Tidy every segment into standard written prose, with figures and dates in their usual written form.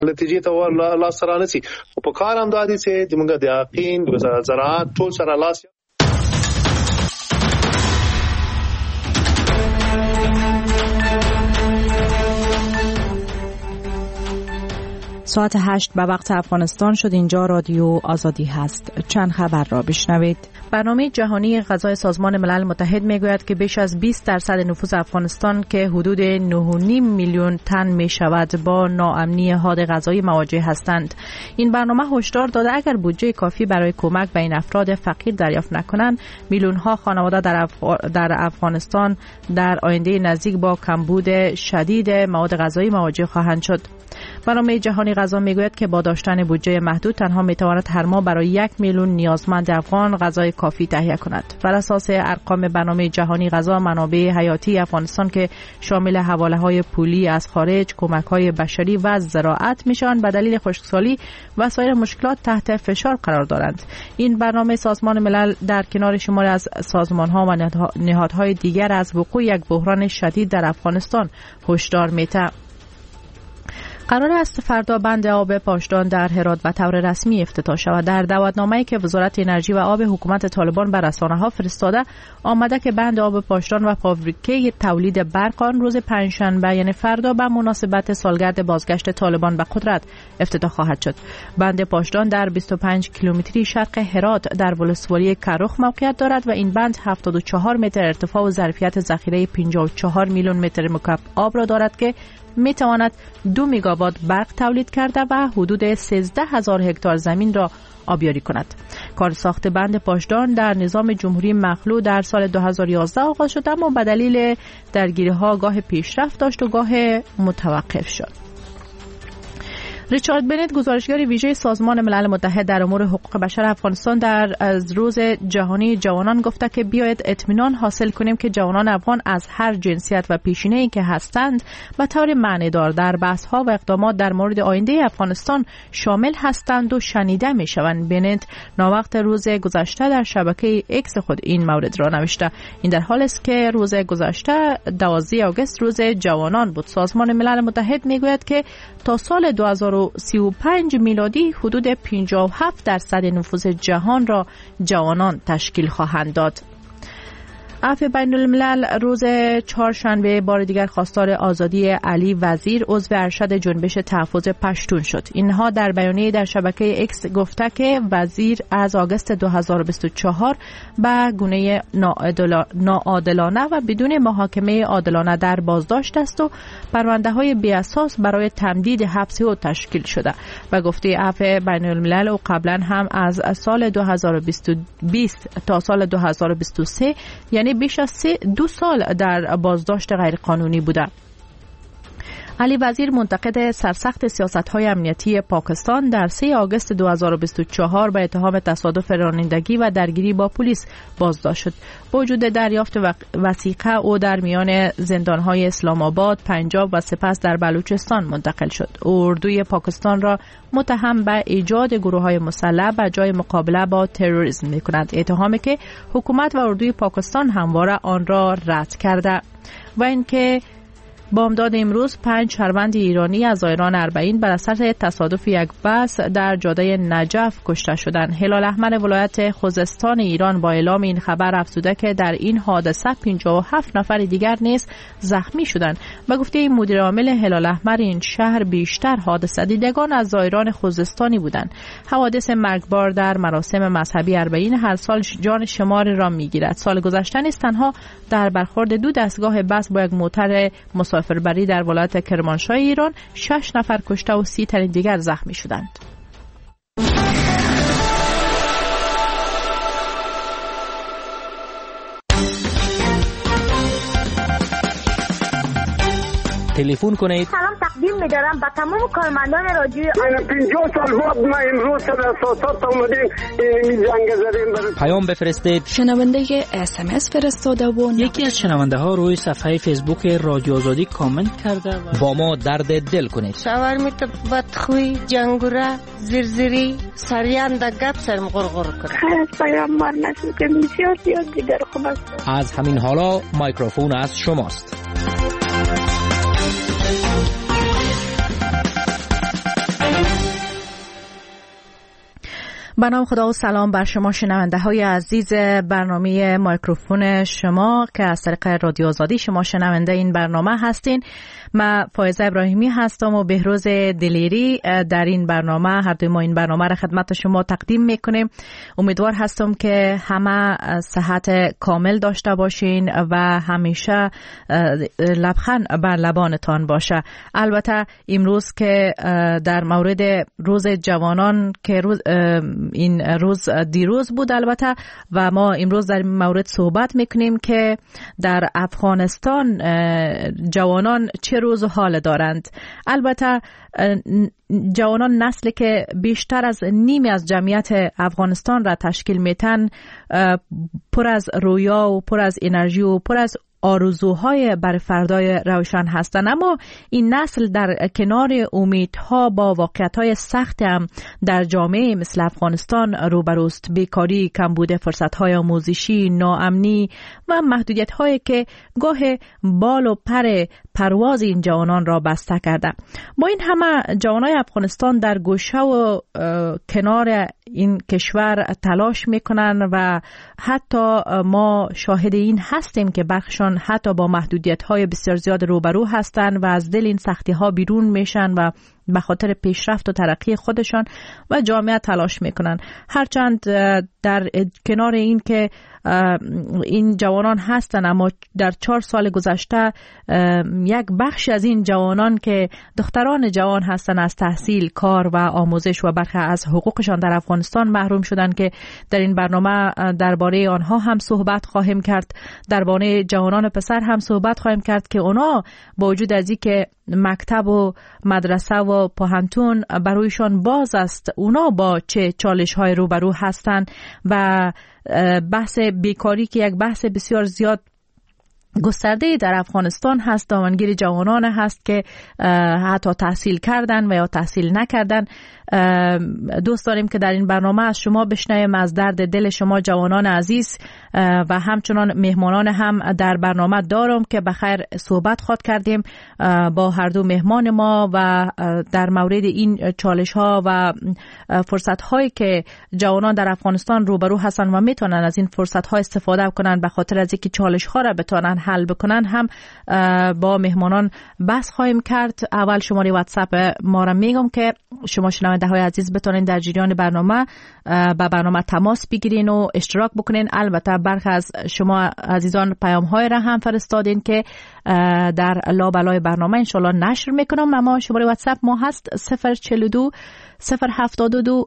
نتیجې ته لاس رانسی او په کار هم دادي چې موږ د یقین د زراعت ټول سره لاس. ساعت 8 به وقت افغانستان شد. اینجا رادیو آزادی هست. چند خبر را بشنوید. برنامه جهانی غذای سازمان ملل متحد میگوید که بیش از 20% نفوس افغانستان که حدود 9.5 میلیون تن می شود با ناامنی حاد غذایی مواجه هستند. این برنامه هشدار داده اگر بودجه کافی برای کمک به این افراد فقیر دریافت نکنند، میلیون ها خانواده در افغانستان در آینده نزدیک با کمبود شدید مواد غذایی مواجه خواهند شد. برنامه جهانی غذا میگوید که با داشتن بودجه محدود تنها میتواند هر ماه برای 1 میلیون نیازمند افغان غذای کافی تهیه کند. بر اساس ارقام برنامه جهانی غذا، منابع حیاتی افغانستان که شامل حواله‌های پولی از خارج، کمک‌های بشری و زراعت میشوند، به دلیل خشکسالی و سایر مشکلات تحت فشار قرار دارند. این برنامه سازمان ملل در کنار شماری از سازمان‌ها و نهادهای دیگر از وقوع یک بحران شدید در افغانستان هشدار می‌دهد. قرار است فردا بند آب پاشدان در هرات به طور رسمی افتتاح شود. در دعوتنامه‌ای که وزارت انرژی و آب حکومت طالبان به رسانه‌ها فرستاده آمده که بند آب پاشدان و فابریکه تولید برق آن روز پنجشنبه یعنی فردا به مناسبت سالگرد بازگشت طالبان به قدرت افتتاح خواهد شد. بند پاشدان در 25 کیلومتری شرق هرات در ولسوالی کرخ موقعیت دارد و این بند 74 متر ارتفاع و ظرفیت ذخیره 54 میلیون متر مکعب آب را دارد که می تواند 2 مگاوات برق تولید کرده و حدود 13,000 هکتار زمین را آبیاری کند. کار ساخت بند پاشدان در نظام جمهوری مخلوع در سال 2011 آغاز شد، اما به دلیل درگیری‌ها گاه پیشرفت داشت و گاه متوقف شد. ریچارد بنت، گزارشگر ویژه سازمان ملل متحد در امور حقوق بشر افغانستان، در از روز جهانی جوانان گفته که بیاید اطمینان حاصل کنیم که جوانان افغان از هر جنسیت و پیشینه‌ای که هستند به طور معنیدار در بحث‌ها و اقدامات در مورد آینده افغانستان شامل هستند و شنیده می‌شوند. بنت ناوقت روز گذشته در شبکه ایکس خود این مورد را نوشته. این در حالی است که روز گذشته 12 آگوست روز جوانان بود. سازمان ملل متحد میگوید که تا سال 2035 میلادی حدود 57% نفوس جهان را جوانان تشکیل خواهند داد. عفو بین الملل روز چهارشنبه بار دیگر خواستار آزادی علی وزیر عضو ارشد جنبش تحفظ پشتون شد. اینها در بیانیه در شبکه اکس گفته که وزیر از آگوست 2024 به گونه ناعادلانه و بدون محاکمه عادلانه در بازداشت است و پرونده‌های بی اساس برای تمدید حبس او تشکیل شده. و گفته عفو بین الملل او قبلا هم از سال 2020 تا سال 2023 یعنی بیش از 2 سال در بازداشت غیرقانونی بوده. علی وزیر منتقد سرسخت سیاست‌های امنیتی پاکستان در 3 آگوست 2024 به اتهام تصادف رانندگی و درگیری با پلیس بازداشت شد. با وجود دریافت وثیقه او در میان زندان‌های اسلام آباد، پنجاب و سپس در بلوچستان منتقل شد. اردوی پاکستان را متهم به ایجاد گروه‌های مسلح به جای مقابله با تروریسم می‌کند، اتهامی که حکومت و اردوی پاکستان همواره آن را رد کرده. و اینکه بامداد امروز 5 شهروند ایرانی از آیران 40 بر اثر تصادف یک بس در جاده نجف کشته شدند. هلال احمر ولایت خوزستان ایران با اعلام این خبر افزوده که در این حادثه 57 نفر دیگر نیز زخمی شدند. به گفته مدیر عامل هلال احمر این شهر بیشتر حادثه دیدگان از زائران خوزستانی بودند. حوادث مرگبار در مراسم مذهبی 40 هر سال جان شماری را میگیرد. سال گذشته نیز تنها در برخورد 2 دستگاه بس با یک موتر مسافربری در ولایت کرمانشاه ایران 6 نفر کشته و 30 تن دیگر زخمی شدند. تلفن کنید. سلام تقدیم می‌دارم به تمام کارمندان رادیو. 50 سال بعد ما امروز در اساسات اومدیم این جنگ زدیم. پیام بفرستید. شنونده SMS فرستاده و یکی از شنونده ها روی صفحه فیسبوک رادیو آزادی کامنت کرده و با ما درد دل کنید. شاورمیت بدخوی، جنگوره، زرزری، سریان در گپ سرم غرغر کنه. خیلی پیام مار نشد که بسیار زیاد دیگر خوب است. از همین حالا میکروفون از شماست. به نام خدا و سلام بر شما شنونده های عزیز برنامه مایکروفون شما که از طریق رادیو آزادی شما شنونده این برنامه هستین. من فایزه ابراهیمی هستم و بهروز دلیری در این برنامه، هر دوی ما این برنامه را خدمت شما تقدیم میکنیم. امیدوار هستم که همه صحت کامل داشته باشین و همیشه لبخند بر لبانتان باشه. البته امروز که در مورد روز جوانان که این روز دیروز بود البته، و ما امروز در این مورد صحبت میکنیم که در افغانستان جوانان چه روز و حال دارند. البته جوانان نسلی که بیشتر از نیمی از جمعیت افغانستان را تشکیل میتن، پر از رویا و پر از انرژی و پر از آرزوهای بر فردای روشن هستند، اما این نسل در کنار امیدها با واقعیت‌های سخت هم در جامعه مثل افغانستان روبروست. بیکاری، کمبود فرصت‌های آموزشی، ناامنی و محدودیت‌هایی که گاه بال و پر پرواز این جوانان را بسته کرده. با این همه جوانای افغانستان در گوشه و کنار این کشور تلاش میکنن و حتی ما شاهد این هستیم که برخشان حتی با محدودیت‌های بسیار زیاد روبرو هستند و از دل این سختی‌ها بیرون میشن و به خاطر پیشرفت و ترقی خودشان و جامعه تلاش میکنن. هرچند در کنار این که این جوانان هستن، اما در 4 سال گذشته یک بخش از این جوانان که دختران جوان هستن از تحصیل، کار و آموزش و برخی از حقوقشان در افغانستان محروم شدن که در این برنامه درباره آنها هم صحبت خواهیم کرد. درباره جوانان پسر هم صحبت خواهیم کرد که اونا با وجود از اینکه مکتب و مدرسه و پوهنتون برایشان باز است، اونا با چه چالش‌های روبرو هستند و بحث بیکاری که یک بحث بسیار زیاد گسترده در افغانستان هست، دامنگیر جوانان هست که حتی تحصیل کردن و یا تحصیل نکردن. دوست داریم که در این برنامه از شما بشنویم، از درد دل شما جوانان عزیز، و همچنان مهمانان هم در برنامه دارم که بخیر صحبت خواهد کردیم با هر دو مهمان ما و در مورد این چالش ها و فرصت هایی که جوانان در افغانستان روبرو هستن و میتونن از این فرصت ها استفاده کنن به خاطر از اینکه چالش ها را بتونن حل بکنن هم با مهمانان بحث خواهیم کرد. اول شماره واتساپ ما را میگم که شما شنونده های عزیز بتونین در جریان برنامه با برنامه تماس بگیرین و اشتراک بکنین. البته برخی از شما عزیزان پیام های را هم فرستادین که در لابلای برنامه انشالله نشر میکنم. اما شماره واتساپ ما هست 042 072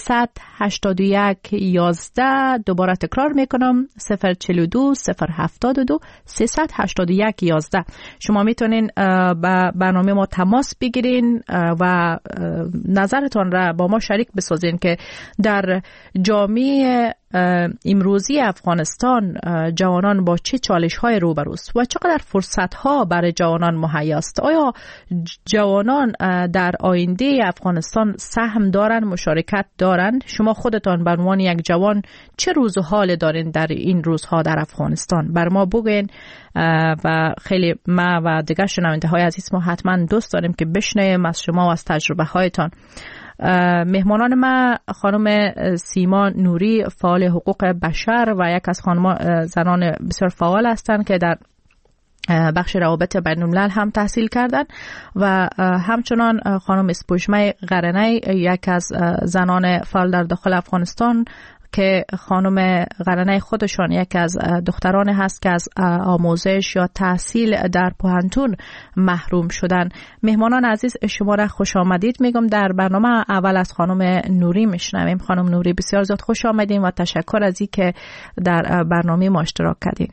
381 11. دوباره تکرار میکنم 042 072 381 11. شما میتونین با برنامه ما تماس بگیرین و نظرتون را با ما شریک بسازین که در جامعه امروزی افغانستان جوانان با چه چالش‌های روبروست و چقدر فرصت‌ها برای جوانان مهیاست. آیا جوانان در آینده افغانستان سهم دارن، مشارکت دارن؟ شما خودتان به عنوان یک جوان چه روز و حال دارین در این روزها در افغانستان؟ بر ما بگین و خیلی ما و دیگر شنونده‌های عزیز ما حتما دوست داریم که بشنویم از شما و از تجربه هایتان. مهمانان ما خانم سیما نوری، فعال حقوق بشر و یک از زنان بسیار فعال هستند که در بخش روابط بین الملل هم تحصیل کردند و همچنان خانم اسپوژمه قرنی، یک از زنان فعال در داخل افغانستان که خانم قرنی خودشان یک از دختران هست که از آموزش یا تحصیل در پوهنتون محروم شدن. مهمانان عزیز شما را خوش آمدید میگم. در برنامه اول از خانم نوری میشنویم. خانم نوری بسیار زیاد خوش آمدین و تشکر از این که در برنامه ما اشتراک کردین.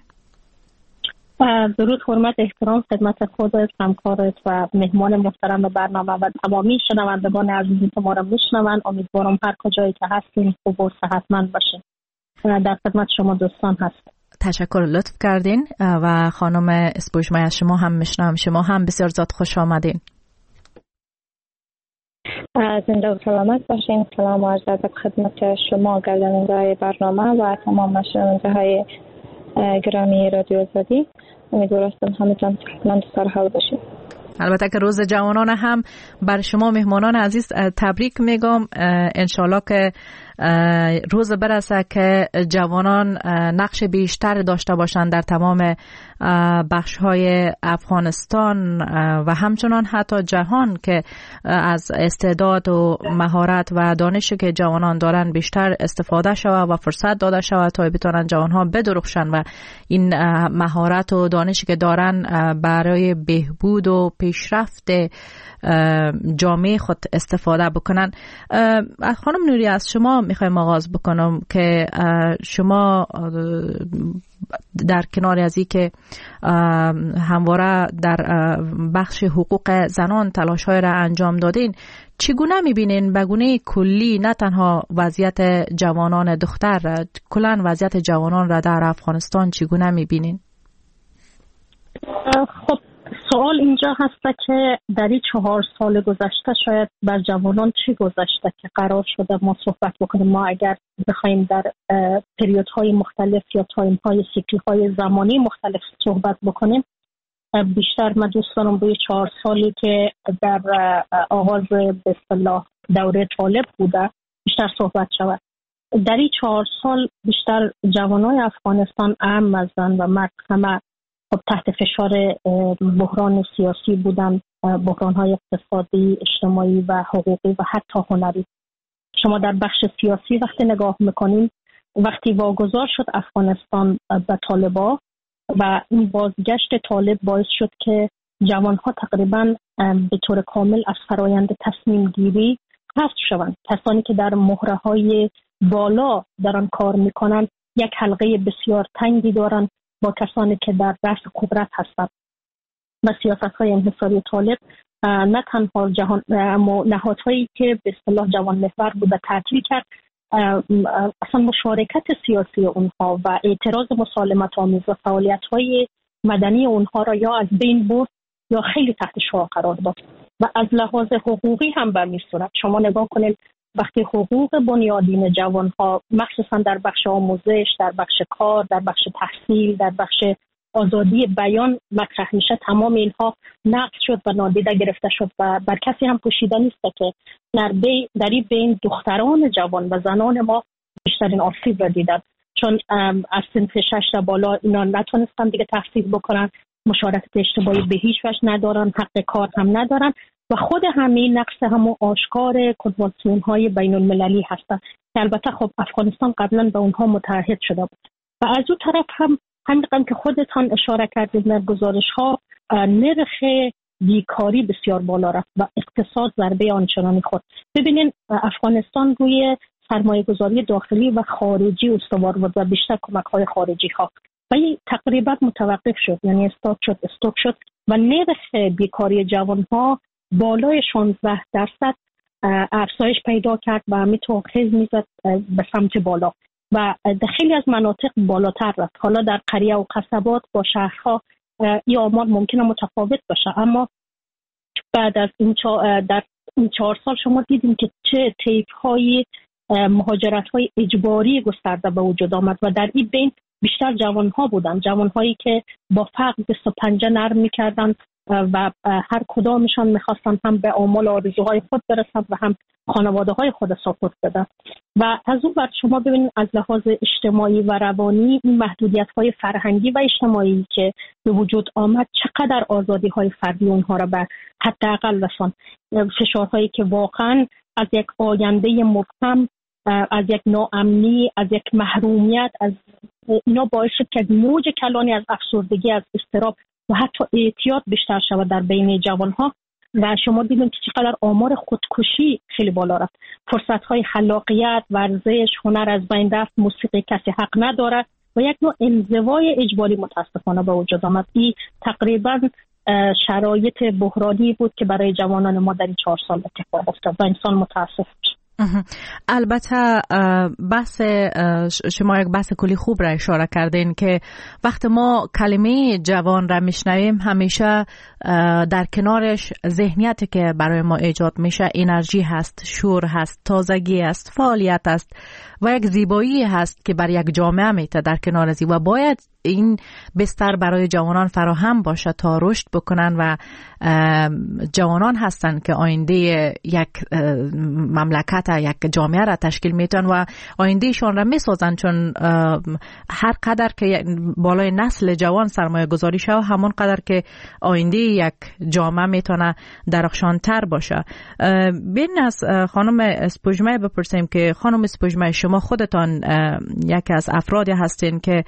درود، حرمت، احترام خدمت خودت، همکارت و مهمان محترم برنامه و تمامی شنوندگان عزیزی که ما را میشنوند. امیدوارم هر کجایی که هستین خوب و صحتمند باشین. در خدمت شما دوستان هست. تشکر، لطف کردین. و خانم اسپوژمه از شما هم میشنوم. شما هم بسیار زیاد خوش آمدین. زنده و سلامت باشین. سلام و عرض ادب خدمت شما گرداننده برنامه و تمام شنونده گرامی رادیو آزادی. امیدوارم همتون صحتمند و سرحال باشید. البته که روز جوانان هم بر شما مهمانان عزیز تبریک میگم. انشالله که روز برسه که جوانان نقش بیشتر داشته باشند در تمام بخش‌های افغانستان و همچنان حتی جهان، که از استعداد و مهارت و دانشی که جوانان دارن بیشتر استفاده شود و فرصت داده شود تا بتونن جوانها بدرخشن و این مهارت و دانشی که دارن برای بهبود و پیشرفت جامعه خود استفاده بکنن. خانم نوری، از شما میخوایم آغاز بکنم که شما در کنار از این که همواره در بخش حقوق زنان تلاش‌های را انجام دادین، چگونه می‌بینین به گونه کلی نه تنها وضعیت جوانان دختر، کلاً وضعیت جوانان را در افغانستان چگونه می‌بینین؟ خب سوال اینجا هست که در این 4 سال گذشته شاید بر جوانان چی گذشته که قرار شده ما صحبت بکنیم. ما اگر بخوایم در پریودهای مختلف یا تایم‌های سیکل‌های زمانی مختلف صحبت بکنیم، بیشتر من دوست دارم روی 4 سالی که در آغاز به اصطلاح دوره طالب بوده بیشتر صحبت شود. در این 4 سال بیشتر جوانای افغانستان، اعم از زن و مرد، همه تحت فشار بحران سیاسی بودن، بحران‌های اقتصادی، اجتماعی و حقوقی و حتی هنری. شما در بخش سیاسی وقتی نگاه میکنین، وقتی واگذار شد افغانستان به طالبا و این بازگشت طالب باعث شد که جوانها تقریباً به طور کامل از فرایند تصمیم گیری حذف شوند. کسانی که در مهره‌های بالا دارن کار میکنن یک حلقه بسیار تنگی دارن با کسانی که در رأس قدرت هستند و سیاست‌های انحصاری طالب نه تنها جهان نهادهایی که به اصطلاح جوان محور بوده تعطیل کرد، اصلا مشارکت سیاسی اونها و اعتراض مسالمت آمیز و فعالیت‌های مدنی اونها را یا از بین برد یا خیلی تحت شعاع قرار داد. و از لحاظ حقوقی هم به این صورت شما نگاه کنید، وقتی حقوق بنیادین جوانها مخصوصا در بخش آموزش، در بخش کار، در بخش تحصیل، در بخش آزادی بیان مطرح میشه، تمام اینها نقض شد و نادیده گرفته شد و بر کسی هم پوشیده نیست که در این بین دختران جوان و زنان ما بیشترین آسیب را دیدن، چون از سنف 6 بالا اینا نتونستن دیگه تحصیل بکنن، مشارکت اجتماعی به هیچ وجه ندارن، حق کار هم ندارن و خود همین نقص همون آشکار کنوانسیون های بین المللی هستن که البته خب افغانستان قبلا به اونها متعهد شده بود. و از اون طرف هم همین که خودتان اشاره کردید در گزارش ها، نرخ بیکاری بسیار بالا رفت و اقتصاد ضربه آنچنانی خورد. ببینین افغانستان روی سرمایه گذاری داخلی و خارجی استوار بود و بیشتر کمک های خارجی ها و این تقریبا متوقف شد، یعنی استاپ شد و نرخ بیکاری جوان ها بالای 16% افزایش پیدا کرد و همینطور خیز میزد به سمت بالا و در خیلی از مناطق بالاتر رفت. حالا در قریه و قصبات با شهرها این آمار ممکنه متفاوت باشه، اما بعد از در این 4 سال شما دیدیم که چه طیف‌های مهاجرت‌های اجباری گسترده به وجود آمد و در این بین بیشتر جوان‌ها بودن، جوان‌هایی که با فقر دست و پنجه نرم می‌کردند و هر کدامشان می‌خواستن هم به آمال آرزوهای خود برسند و هم خانواده‌های خود ساپورت بدن. و از اون ور شما ببینید از لحاظ اجتماعی و روانی این محدودیت‌های فرهنگی و اجتماعی که به وجود آمد چقدر آزادی‌های فردی اونها را به حداقل رساند. فشارهایی که واقعاً از یک آینده مبهم، از یک ناامنی، از یک محرومیت، از اینا باعث شد که موج کلانی از افسردگی، از اضطراب و حتی اعتیاد بیشتر شود در بین جوانها و شما دیدیم که چقدر آمار خودکشی خیلی بالا رفت. فرصت‌های خلاقیت، ورزش، هنر از بین رفت، موسیقی کسی حق نداره و یک نوع انزوای اجباری متاسفانه به وجود آمد. این تقریباً شرایط بحرانی بود که برای جوانان ما در این 4 سال اتفاق افتاد و انسان متاسف شد. البته بحث شما یک بحث کلی خوب را اشاره کردین که وقت ما کلمه جوان را میشنویم همیشه در کنارش ذهنیتی که برای ما ایجاد میشه انرژی هست، شور هست، تازگی هست، فعالیت است و یک زیبایی هست که بر یک جامعه میته در کنار ازی و باید این بستر برای جوانان فراهم باشه تا رشد بکنن و جوانان هستن که آینده یک مملکت البته یک جامعه را تشکیل میتن و آیندهشان را میسازن، چون هر قدر که بالای نسل جوان سرمایه گذاری شود همون قدر که آینده یک جامعه میتونه درخشانتر باشه. بین از خانم اسپوژمه بپرسیم که خانم اسپوژمه شما خودتان یکی از افرادی هستین که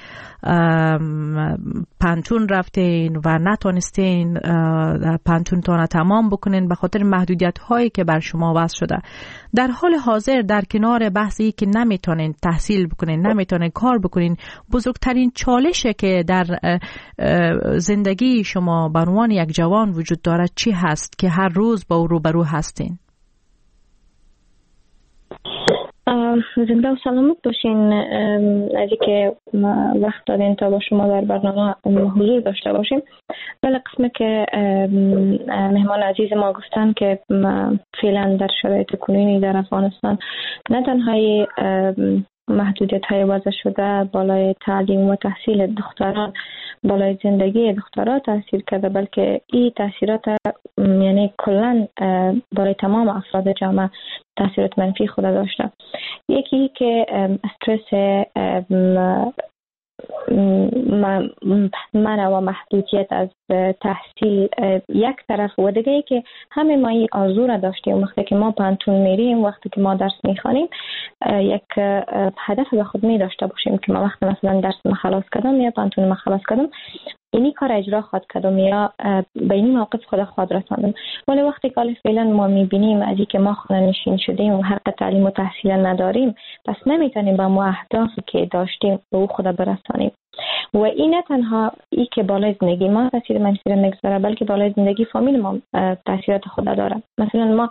پانتون رفتین و نتونستین پانتونتان تمام بکنین به خاطر محدودیت هایی که بر شما وضع شده. در حال حاضر در کنار بحثی که نمیتونین تحصیل بکنین، نمیتونین کار بکنین، بزرگترین چالشی که در زندگی شما به عنوان یک جوان وجود داره چی هست که هر روز با او روبرو هستین؟ زنده و سلامت باشین. از اینکه وقت دادین تا با شما در برنامه حضور داشته باشیم. ولی قسمی که مهمان عزیز ما گفتن که فعلا در شرایط کنونی در افغانستان نه تنها محدودیت های وضع شده بالای تعلیم و تحصیل دختران، بالای زندگی دختران تاثیر کرده، بلکه این تاثیرات یعنی کلا بالای تمام افراد جامعه تاثیرات منفی خود داشته. یکی که استرس منع و محدودیت از تحصیل یک طرف، و دیگه ای که همه ما این آرزو را داشتیم وقتی که ما پانتون میریم، وقتی که ما درس میخوانیم یک هدف به خود می داشته باشیم که ما وقتی مثلا درس ما خلاص کردم یا پانتون ما خلاص کردم اینی کار اجرا خواهد کردم یا به این موقف خود رساندم. ولی وقتی که فعلا ما میبینیم از اینکه ما خانه نشین شدیم و حق تعلیم و تحصیل نداریم، پس نمیتونیم به ما اهدافی که داشتیم به او خود برسانیم. و این نه تنها ای که بالای زندگی ما تاثیر منفی میگذاره، بلکه بالای زندگی فامیل ما تاثیرات خود داره. مثلا ما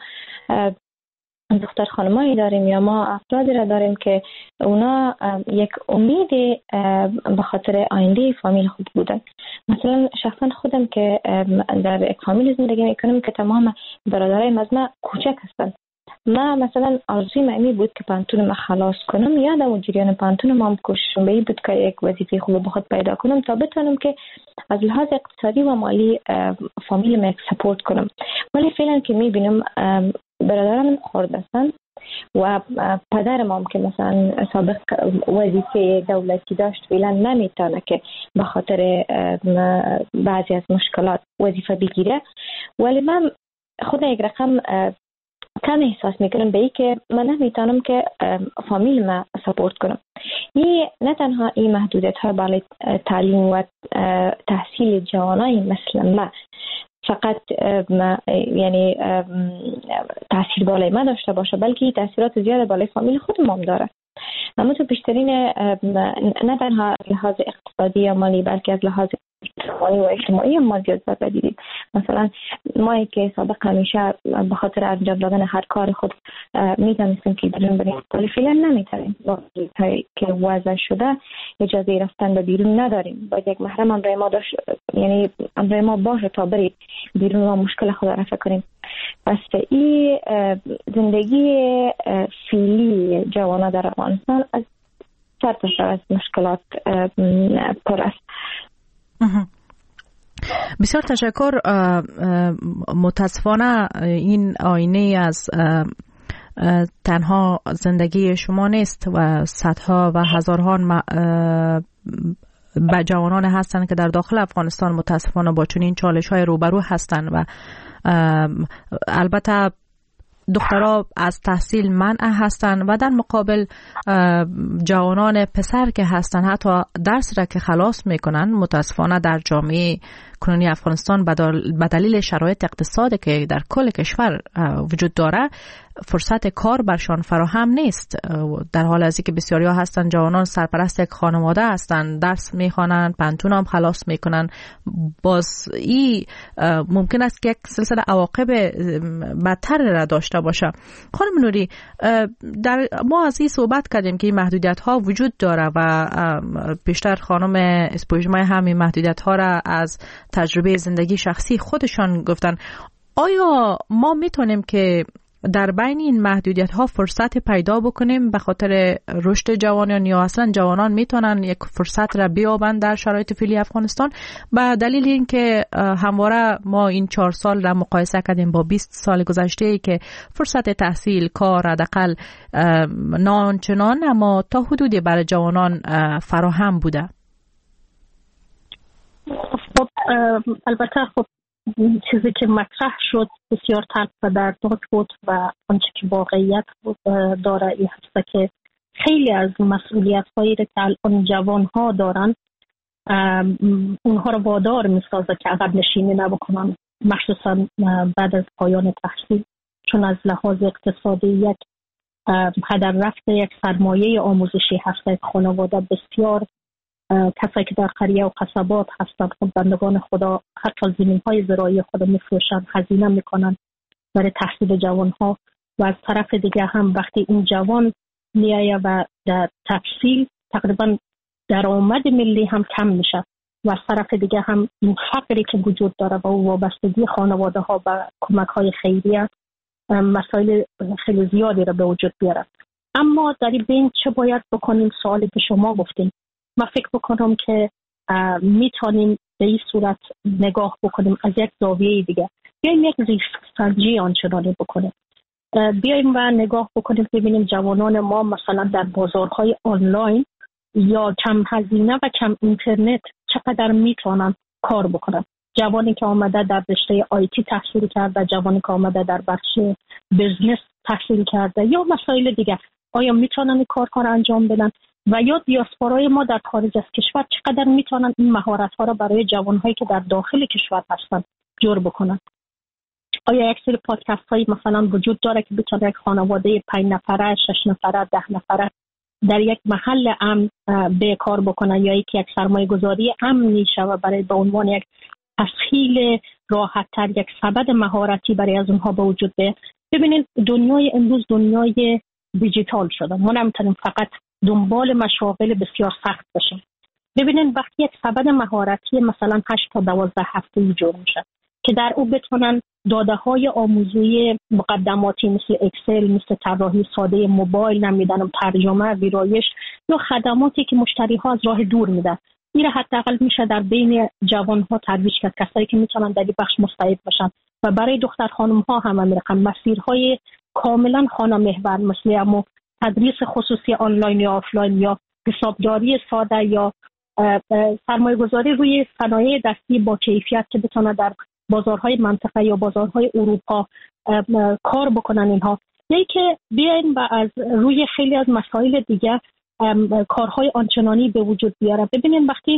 دختر خانمایی داریم یا ما افرادی را داریم که اونا یک امید به خاطر آینده فامیل خود بودن. مثلا شخصا خودم که در یک فامیل زندگی میکنم که تمام برادرای از من کوچک هستن، ما مثلا آرزوی من بود که پانتون ما خلاص کنم، یادم و جریان پانتون ما کوششم به این بود که یک وظیفه خوب بخود پیدا کنم تا بتونم که از لحاظ اقتصادی و مالی فامیل ما سپورت کنم. ولی فعلا که میبینم برادرم خورد هستن و پدرم هم که مثلا سابق وظیفه دولتی داشت فعلا نمیتونه که به خاطر بعضی از مشکلات وظیفه بگیره. ولی من خود یک رقم کم احساس میکنم به ای که من نمیتونم که فامیل ما سپورت کنم. این نه تنها این محدودیت ها بالای تعلیم و تحصیل جوانای مثل ما فقط یعنی تاثیر بالای ما داشته باشه، بلکه تاثیرات زیاد بالای فامیل خود ما هم داره. اما تو بیشترین نه تنها لحاظ اقتصادی یا مالی بلکه از لحاظ اجتماعی و اجتماعی هم ما زیاد ضربه دیدیم. مثلا ما که سابق همیشه به خاطر انجام دادن هر کار خود میتونستیم که بیرون بریم، ولی فعلا نمیتونیم. که وضع شده اجازه رفتن به بیرون نداریم، باید یک محرم امرای ما داشت، یعنی امرای ما باشه تا برید بیرون و مشکل خود را رفع کنیم. پس این زندگی فعلی جوانان در افغانستان از سر تا سر از مشکلات پر است. بسیار تشکر. متاسفانه این آینه از تنها زندگی شما نیست و صدها و هزاران جوانان هستند که در داخل افغانستان متاسفانه با چنین چالش‌های روبرو هستند و البته دخترها از تحصیل منع هستند و در مقابل جوانان پسر که هستند حتی درس را که خلاص میکنن متاسفانه در جامعه کنونی افغانستان به دلیل شرایط اقتصادی که در کل کشور وجود داره فرصت کار برشان فراهم نیست، در حال ازی که بسیاری ها هستن جوانان سرپرست یک خانواده هستن، درس میخوانن، پانتون هم خلاص میکنن. باز این ممکن است که یک سلسله عواقب بدتر را داشته باشه. خانم نوری، ما از این صحبت کردیم که این محدودیت ها وجود داره و بیشتر خانم اسپوژمه هم این محدودیت ها را از تجربه زندگی شخصی خودشان گفتن. آیا ما میتونیم که در بین این محدودیت ها فرصت پیدا بکنیم به خاطر رشد جوانان یا اصلا جوانان میتونن یک فرصت را بیابند در شرایط فعلی افغانستان، به دلیل اینکه همواره ما این 4 سال را مقایسه کردیم با 20 سال گذشته که فرصت تحصیل، کار حداقل ناچنان اما تا حدودی برای جوانان فراهم بوده. خب البته خب چیزی که مطرح شد بسیار تلخ و دردناک بود و آنچه که واقعیت داره این هست که خیلی از مسئولیت هایی که الان جوان ها دارن اونها رو وادار میسازه که عقب نشینی نبکنن، مخصوصا بعد از پایان تحصیل، چون از لحاظ اقتصادی یک هدر رفته یک سرمایه آموزشی هست. خانواده بسیار کسایی که در قریه و قصبات هستند خود بندگان خدا حتی زمین‌های زراعی خود می‌فروشن، هزینه میکنن برای تحصیل جوان‌ها و از طرف دیگه هم وقتی این جوان میایه و در تحصیل تقریبا درآمد ملی هم کم میشه و از طرف دیگه هم این فقری که وجود داره و وابستگی خانواده‌ها به کمک‌های خیریه مسائل خیلی زیادی را به وجود بیاره. اما در این بین چه باید بکنیم؟ سوالی که شما گفتیم، من فکر بکنم که میتونیم به این صورت نگاه بکنیم از یک زاویه دیگه، بیایم یک ریسک آنچنانی بکنیم، بیایم و نگاه بکنیم ببینیم جوانان ما مثلا در بازارهای آنلاین یا کم هزینه و کم اینترنت چقدر میتونن کار بکنن. جوانی که آمده در رشته آیتی تحصیل کرده، جوانی که آمده در بخش بزنس تحصیل کرده یا مسائل دیگه، آیا میتونن این کار انجام بدن؟ و یا دیاسپورای ما در خارج از کشور چقدر میتونن این مهارت‌ها را برای جوان‌هایی که در داخل کشور هستن جور بکنن؟ آیا یک سری پادکست‌هایی مثلا وجود داره که بتونه یک خانواده 5 نفره، 6 نفره، 10 نفره در یک محل امن به کار بکنن، یا یک سرمایه‌گذاری امنی شود برای به عنوان یک تسهیل راحت‌تر، یک سبد مهارتی برای از اونها به وجود بیاد؟ ببینید دنیای امروز دنیای دیجیتال شده، ما نمیتونیم فقط دنبال مشاغل بسیار سخت باشیم. ببینید وقتی یک سبد مهارتی مثلا 8 تا 12 هفته‌ای جور میشه که در او بتونن داده‌های آموزشی مقدماتی مثل اکسل، مثل طراحی ساده موبایل، نمیدونم ترجمه، ویرایش یا خدماتی که مشتری‌ها از راه دور میدن، این حداقل میشه در بین جوان‌ها ترویج کرد، کسایی که میتونن در این بخش مستعد باشن. و برای دختر خانم‌ها هم میرقم مسیرهای کاملا خانه محور مثل تدریس خصوصی آنلاین یا آفلاین یا حسابداری ساده یا سرمایه‌گذاری روی صنایع دستی با کیفیت که بتونه در بازارهای منطقه یا بازارهای اروپا کار بکنن اینها. یعنی که بیاین و از روی خیلی از مسائل دیگه کارهای آنچنانی به وجود بیاره. ببینین وقتی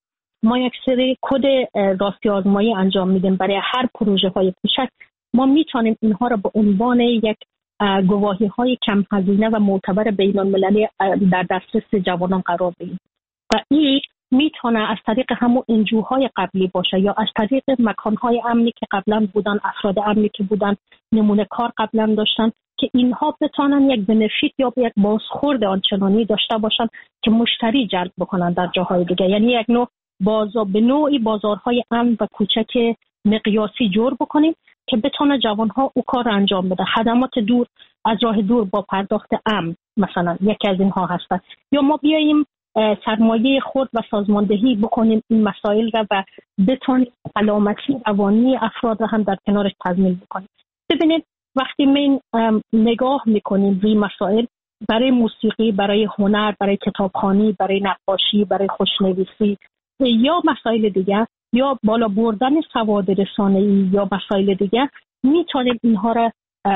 ما یک سری کد راستی آزمایی انجام میدیم برای هر پروژه های کوچک، ما میتونیم اینها را به عنوان یک گواهی های کم هزینه و معتبر بین المللی در دسترس جوانان قرار بدیم و این میتونه از طریق همون انجوهای قبلی باشه یا از طریق مکانهای امنی که قبلا بودن، افراد امنی که بودن، نمونه کار قبلا داشتن، که اینها بتونن یک بنفیت یا یک بازخورد آنچنانی داشته باشن که مشتری جلب بکنن در جاهای دیگه. یعنی یک نوع به نوعی بازارهای امن و کوچک مقیاسی جور بکنیم که بتونه جوانها او کار انجام بده. خدمات دور از راه دور با پرداخت امن مثلا یکی از اینها هست. یا ما بیاییم سرمایه خرد و سازماندهی بکنیم این مسائل را و بتونیم سلامتی روانی افراد را هم در کنارش تضمین بکنیم. ببینید وقتی ما نگاه میکنیم روی مسائل برای موسیقی، برای هنر، برای کتابخوانی، برای نقاشی، برای خوشنویسی یا مسائل دیگه یا بالا بردن سواد رسانه‌ای یا مسائل دیگه، میتونیم اینها را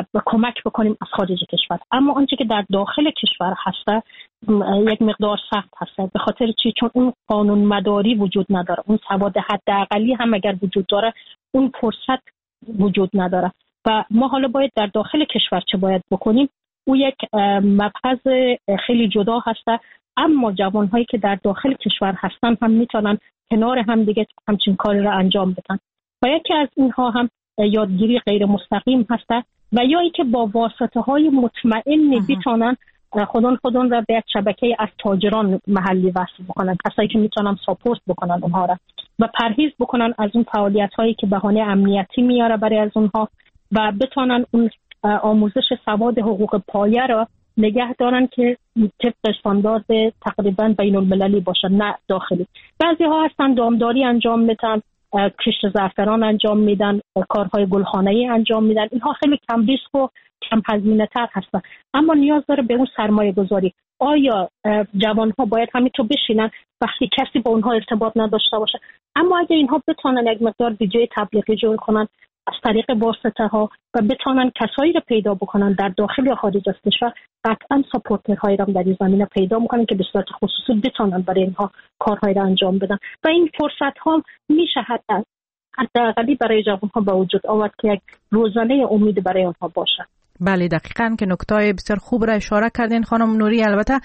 کمک بکنیم از خارج کشور. اما آنچه که در داخل کشور هسته یک مقدار سخت هسته. به خاطر چی؟ چون اون قانون مداری وجود نداره، اون سواد حداقلی هم اگر وجود داره اون فرصت وجود نداره. و ما حالا باید در داخل کشور چه باید بکنیم؟ او یک مبحث خیلی جدا هسته. اما جوانهایی که در داخل کشور هستن هم میتونن کنار هم دیگه همچین کاری را انجام بدن. و یکی از اینها هم یادگیری غیر مستقیم هسته و یا ای که با واسطه های مطمئن میتونن خودون را به شبکه از تاجران محلی وصل بکنن، کسایی که میتونن ساپورت بکنن اونها را و پرهیز بکنن از اون فعالیت هایی که بهانه امنیتی میاره برای از اونها و بتونن اون آموزش سواد حقوق پایه را نگه دارن که طبق استاندارد تقریبا بین المللی باشه، نه داخلی. بعضی ها هستن دامداری انجام میدن، کشت زعفران انجام میدن، کارهای گلخانه‌ای انجام میدن. اینها خیلی کم ریسک و کم هزینه تر هستن، اما نیاز داره به اون سرمایه گذاری. آیا جوان ها باید همینطور بشینن وقتی کسی با اونها ارتباط نداشته باشه؟ اما اگه اینها بتونن یک مقدار ویدیو تبلیغی جور کنن از طریق واسطه ها و بتونن کسایی رو پیدا بکنن در داخل یا خارج از کشور، قطعا ساپورترهایی رو در این زمینه پیدا میکنن که به صورت خصوصی بتونن برای اینها کارهایی رو انجام بدن و این فرصت ها میشه حداقلی برای جوان ها به وجود آورد که یک روزانه امید برای اونها باشه. بله دقیقاً که نکته بسیار خوب را اشاره کردین خانم نوری. البته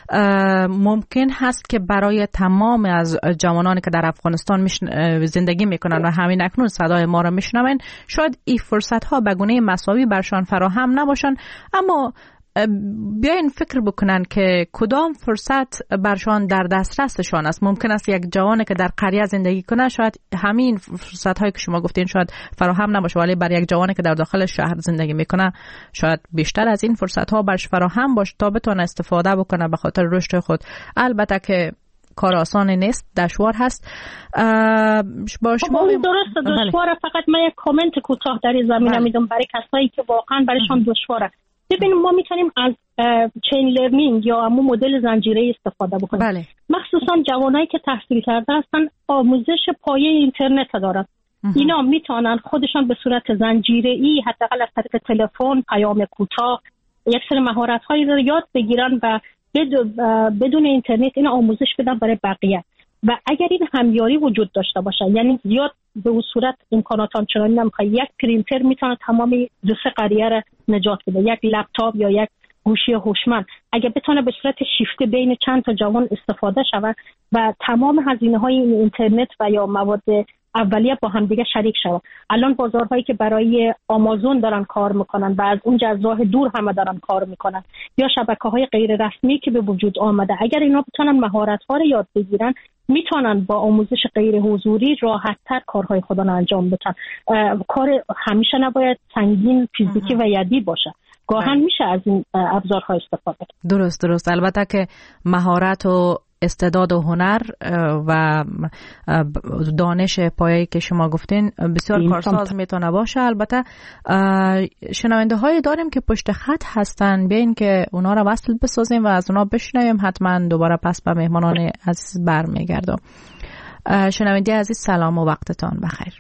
ممکن هست که برای تمام از جوانانی که در افغانستان زندگی میکنن و همین اکنون صدای ما را میشنون شاید این فرصت ها به گونه مساوی برشان فراهم نباشن، اما بیاین فکر بکنن که کدام فرصت برشان در دسترسشان است. ممکن است یک جوانی که در قریه زندگی کنه شاید همین فرصت هایی که شما گفتین شاید فراهم نباشه، ولی برای یک جوانی که در داخل شهر زندگی میکنه شاید بیشتر از این فرصت ها برش فراهم باشه تا بتونه استفاده بکنه به خاطر رشد خود. البته که کار آسان نیست، دشوار هست. با شما درست دشواره. فقط من یک کامنت کوتاه در این زمینه میدم برای کسایی که واقعا برایشان دشواره. ببینیم ما میتونیم از چین لرنینگ یا همون مدل زنجیره‌ای استفاده بکنیم. بله. مخصوصا جوانایی که تحصیل کرده هستن آموزش پایه اینترنت دارن. اینا میتونن خودشان به صورت زنجیره‌ای حداقل از طریق تلفن، پیام کوتاه، یک سری مهارت‌هایی رو یاد بگیرن و بدون اینترنت اینا آموزش بدن برای بقیه. و اگر این همیاری وجود داشته باشه، یعنی زیاد به اون صورت امکانات آنچنانی نمیخواد، یک پرینتر میتونه تمام دو سه قریه را نجات بده، یک لپتاپ یا یک گوشی هوشمند اگه بتونه به صورت شیفته بین چند تا جوان استفاده شود و تمام هزینه‌های این اینترنت و یا مواد اولیه با هم دیگه شریک شود. الان بازارهایی که برای آمازون دارن کار میکنن و از اون راه دور همه دارن کار میکنن یا شبکه‌های غیر رسمی که به وجود آمده، اگر اینا بتونن مهارت‌ها رو یاد بگیرن میتونن با آموزش غیر حضوری راحت‌تر کارهای خودن انجام بدن. کار همیشه نباید سنگین فیزیکی و یدی باشه، گاهن میشه از این ابزارها استفاده کرد. درست. البته که مهارت و استعداد و هنر و دانش پایه‌ای که شما گفتین بسیار کارساز میتونه باشه. البته شنونده های داریم که پشت خط هستن، بیاین که اونا رو وصل بسازیم و از اونا بشنویم. حتما دوباره پس به مهمانان عزیز برمیگردم. شنونده عزیز سلام و وقتتان بخیر.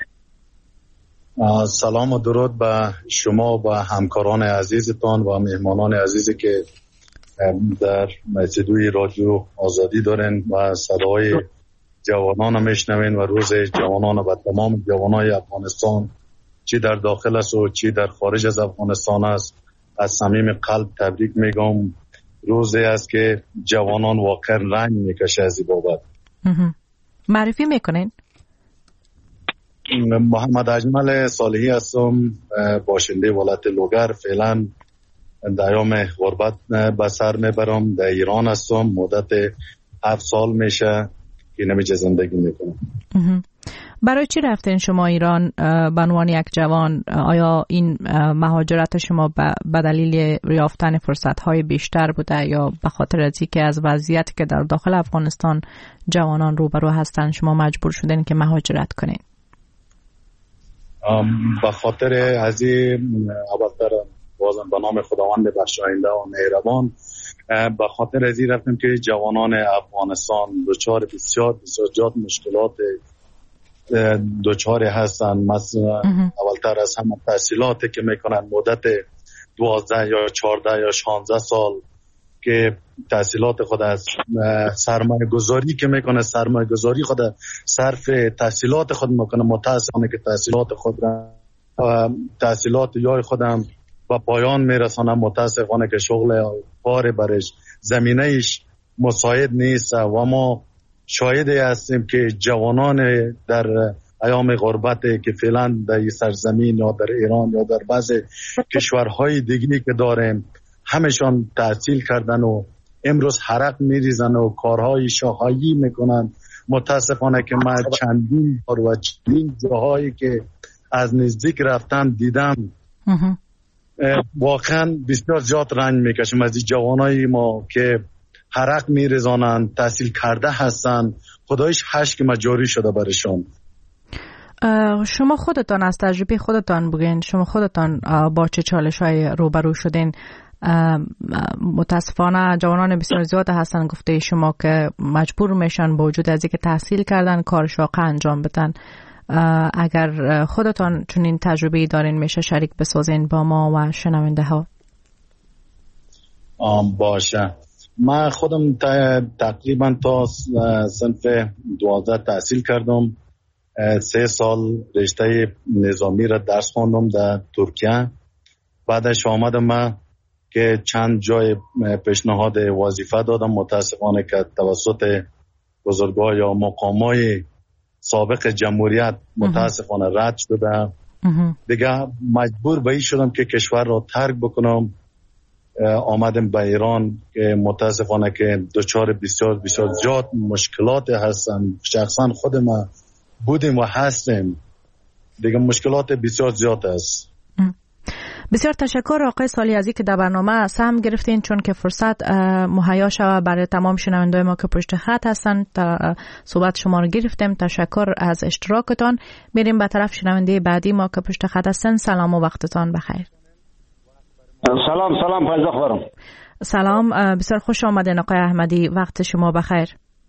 سلام و درود به شما و همکاران عزیزتان و مهمانان عزیزی که در استودیوی رادیو آزادی دارن و صدای جوانان میشنوین و روز جوانان و تمام جوانای افغانستان چی در داخل است و چی در خارج از افغانستان است از صمیم قلب تبریک میگم. روزی است که جوانان واقعا رنگ میکشه از این بابت. معرفی میکنین؟ محمد اجمل صالحی هستم، باشنده ولایت لوگر. فعلا در ایام غربت به سر میبرم، در ایران هستم. مدت 7 سال میشه که نمیشه زندگی میکنم. برای چی رفتین شما ایران به عنوان یک جوان؟ آیا این مهاجرت شما به دلیل یافتن فرصت‌های بیشتر بوده یا به خاطر از اینکه از وضعیتی که در داخل افغانستان جوانان روبرو هستن شما مجبور شدین که مهاجرت کنین؟ به خاطر از این اولتر بازم به نام خداوند بخشاینده و مهربان، به خاطر از این رفتیم که جوانان افغانستان دچار بسیار زیاد مشکلات دچار هستن. مثلا اولتر از همه تحصیلاتی که میکنن مدت 12 یا 14 یا 16 سال که تحصیلات خود از سرمایه گذاری که میکنه، سرمایه گذاری خود صرف تحصیلات خود میکنه. متاسفانه که تحصیلات خود تحصیلات یای خودم و پایان میرسانم. متاسفانه که شغل کار برش زمینهش مساعد نیست و ما شاهدی هستیم که جوانان در ایام غربت که فعلا در سرزمین یا در ایران یا در بعض کشورهای دیگری که داریم همشان تحصیل کردن و امروز حرق میریزن و کارهای شاخه‌ای میکنن. متاسفانه که من چندین بار و چندین جاهایی که از نزدیک رفتم دیدم واقعا بسیار زیاد رنج میکشیم از این جوانای ما که حرق میرزانند، تحصیل کرده هستند، خدایش حشک مجاری شده برشان. شما خودتان از تجربه خودتان بگین، شما خودتان با چه چالش‌های روبرو شدین؟ متاسفانه جوانان بسیار زیاد هستن گفته شما که مجبور میشن با وجود از اینکه تحصیل کردن کار شاقه انجام بدن. اگر خودتان چنین تجربه دارین میشه شریک بسازین با ما و شنونده ها. باشه. من خودم تقریبا تا صنف 12 تحصیل کردم. 3 سال رشته نظامی را درس خواندم در ترکیه. بعدش آمدم من که چند جای پیشنهاد وظیفه دادم، متاسفانه که توسط بزرگان یا مقامای سابق جمهوریت متاسفانه رد شده. دیگه مجبور به این شدم که کشور را ترک بکنم. آمدم به ایران که متاسفانه که دچار بسیار بسیار زیاد مشکلات هستن. شخصا خود ما بودیم و هستیم، دیگه مشکلات بسیار زیاد است. بسیار تشکر آقای سالیزی که در برنامه سهم گرفتین، چون که فرصت مهیا شود برای تمام شنونده‌های ما که پشت خط هستن صحبت شما رو گرفتیم. تشکر از اشتراکتان. میریم به طرف شنونده بعدی ما که پشت خط هستن. سلام و وقتتان بخیر. سلام فایزه خانم. سلام، بسیار خوش آمدین آقای احمدی، وقت شما بخیر.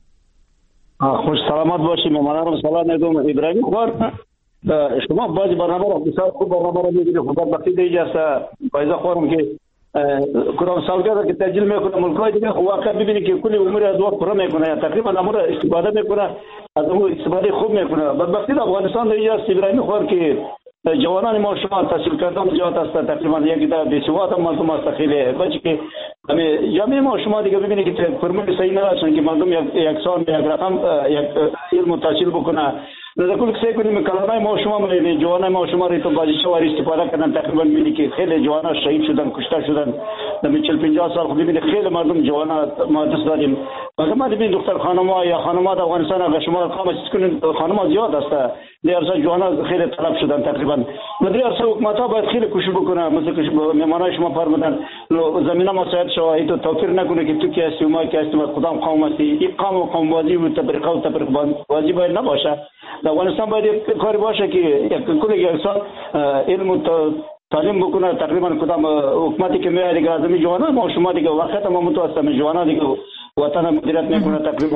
خوش سلامت باشید. ممنونم. سلام علیکم ابراهیم خان. شما بازی برنامه را بسیار خوب برنامه را می‌گیرید. خدا بخشید اجازه فایزه خانم که کدام سالگرد که تجلیل میکنه ملکای دیگه واقعا ببینید که کلی امور از وقت پره میکنه، تقریبا امور استفاده میکنه، از اون استفاده خوب میکنه. بدبختی افغانستان در اینجاست ابراهیم خان که جوانان ما شما تحصیل کردن زیاد است، تقریبا یک در بیسواد مردم است خیلی بچه که جامعه ما شما دیگه ببینید که فرمول صحیح نداشتن که مردم یک سال یک رقم یک علم تحصیل بکنه. در کل کسی کنیم کلمه ما شما می‌بینید جوانان ما شما رو تو بازیچه واری استفاده کردن، تقریبا می‌بینید که خیلی جوانان شهید شدن، کشته شدن. در 40-50 سال خود ببینید خیلی مردم جوانان ما دست دادیم. مثلا ما ببینید دختر خانم‌ها یا خانم‌ها در افغانستان اگر شما رقم چیز کنید خانم‌ها زیاد است، در جوانان خیلی طلب شدن. تقریبا مدیر ارسال حکومت‌ها باید خیلی کوشش بکنه، مثلا که مهمانای شما فرمودن زمینه مساعد شود، تو توفیر نکنه که تو کی هستی و ما کی هستیم، کدام قوم هستی. این قوم و قوم بازی و تفریق بازی باید نباشه. در افغانستان باید کاری باشه که یک کل یک انسان علم و تعلیم بکنه. تقریبا کدام حکومتی که میاد دیگه از این جوانان ما شما دیگه وقت ما متوسط جوانان دیگه وطن مدیریت میکنه. تقریبا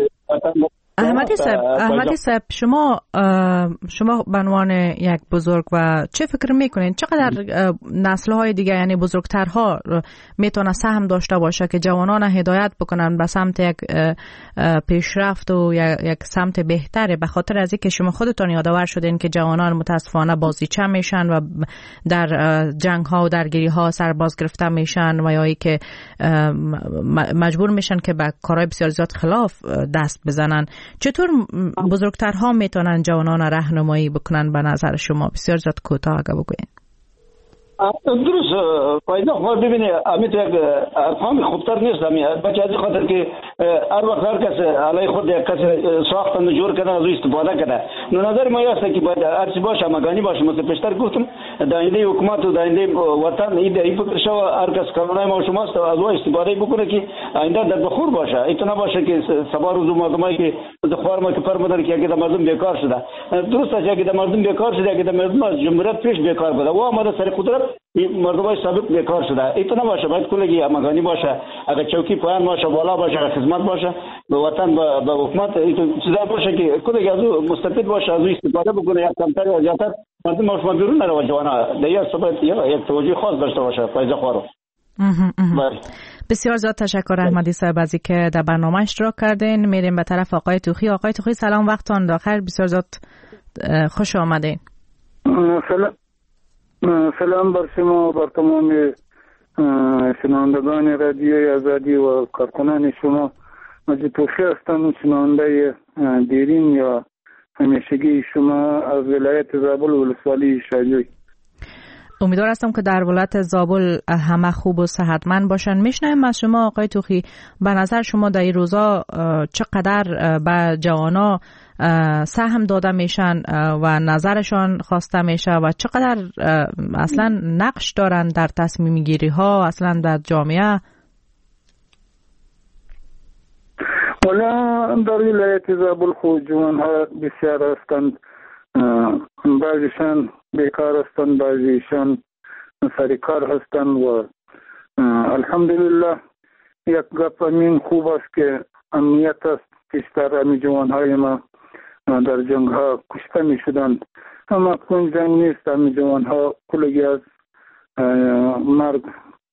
احمدی صاحب شما به عنوان یک بزرگ و چه فکر میکنین چقدر نسل‌های دیگه یعنی بزرگترها میتونه سهم داشته باشه که جوانان هدایت بکنن به سمت یک پیشرفت و یک سمت بهتره؟ به خاطر از اینکه شما خودتون یادآور شدین که جوانان متاسفانه بازیچه میشن و در جنگ‌ها و درگیری‌ها سرباز گرفته میشن و یا اینکه مجبور میشن که به کارهای بسیار زیاد خلاف دست بزنن. چطور بزرگترها میتونن جوانان راهنمایی بکنن به نظر شما؟ بسیار زیاد کوتاه اگه بگوین. درست فایده خود ببینید امیت یک ارقام خوبتر نیست بچه از خاطر که هر وقت هر کس علی خود یک کس ساختن و جور کردن از او استفاده کرده. نظر ما است که باید هرچی باشه مگانی باشه. مثل پیشتر گفتم داینده حکومت و داینده وطن این فکر شو هر کس کارنامه ما شماست از او استفاده بکنه که آینده در بخور باشه. ایتونه باشه که سبا روز مردمایی که خوار ما که فرمودن که اگه در مردم بیکار شده درست است، اگه در مردم بیکار شده، اگه در مردم از جمهوریت پیش بیکار بوده و آمده سر قدرت مردمای سابق بیکار شده. ایتونه باشه باید کلگی مگانی باشه، اگه چوکی پایان باشه بالا باشه، اگه خدمت باشه به وطن به حکومت چیزا باشه که کلگی از او مستفید باشه، از او استفاده بکنه. یک کمتر یا زیادتر مردم ما شما بیرون نرو جوانا دیگه باید یک توجه خاص داشته باشه. فایزه خوارو بسیار زیاد تشکر احمدی صاحب از اینکه در برنامه اشتراک کردین. میریم به طرف آقای توخی. آقای توخی سلام، وقتتون بخیر، بسیار زیاد خوش آمدین. سلام بر شما و بر تمام شنوندگان رادیوی آزادی و کارکنان شما. مجید توخی هستم، شنونده دیرین یا همیشگی شما از ولایت زابل و ولسوالی شاهجوی. امیدوار هستم که در ولایت زابل همه خوب و صحتمند باشن. میشنویم از شما آقای توخی، به نظر شما در این روزا چقدر به جوانا سهم داده میشن و نظرشان خواسته میشه و چقدر اصلا نقش دارن در تصمیم گیری ها اصلا در جامعه؟ والا در ولایت زابل خود جوان ها بسیار هستند، بعضیشان بیکار هستند، بعضیشان سرکار هستند و الحمدلله یک گپ امین خوب است که امنیت است. بیشتر امی جوان های ما در جنگ ها کشته می شدند، اما اکنون جنگ نیست. امی جوان ها کلگی از مرگ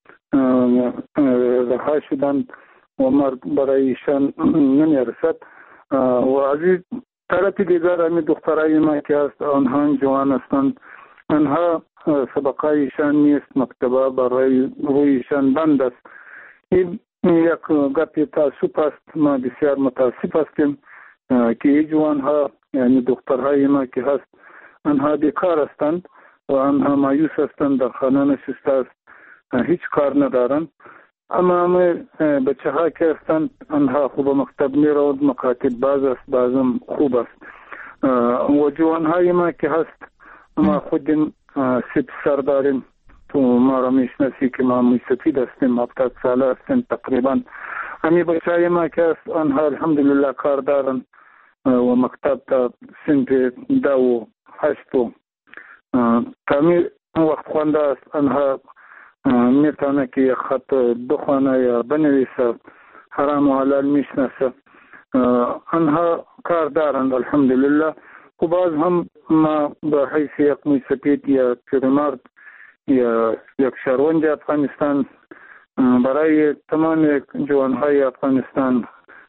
رها شدند و مرگ برایشان نمی رسد. و از این طرف دیگر امی دخترای ما که هست آنها جوان هستند، آنها سبقایشان نیست، مکتبه برای رویشان بند است. این یک گپی تاسف است. ما بسیار متاسف هستیم که این جوان ها یعنی دخترهای ما که هست آنها بیکار هستند و آنها مایوس هستند، در خانه نشسته است، هیچ کار ندارند. اما بچه ها که هستند آنها خوب مکتب می روند، مکاتب باز است، بازم خوب است. و جوان های ما که هست ما خودیم سپ سر داریم، تو ما را میشناسی که ما موسفید هستیم، 70 ساله هستیم تقریبا. همی بچه های ما که هست آنها الحمدلله کار دارن و مکتب تا سنف 10 و 8 و تامی وقت خوانده است. آنها میتونه که یک خط بخوانه یا بنویسه، حرام و حلال میشناسه، آنها کار دارند الحمدلله. و باز هم ما به حیث یک موسفید یا پیرمرد یا یک شهروند افغانستان برای تمام جوانهای افغانستان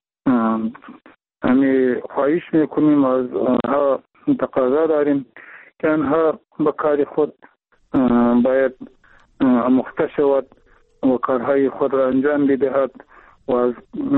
همی خواهش میکنیم، از آنها تقاضا داریم که آنها به کار خود باید آموخته شود و کارهای خود را انجام بدهد و از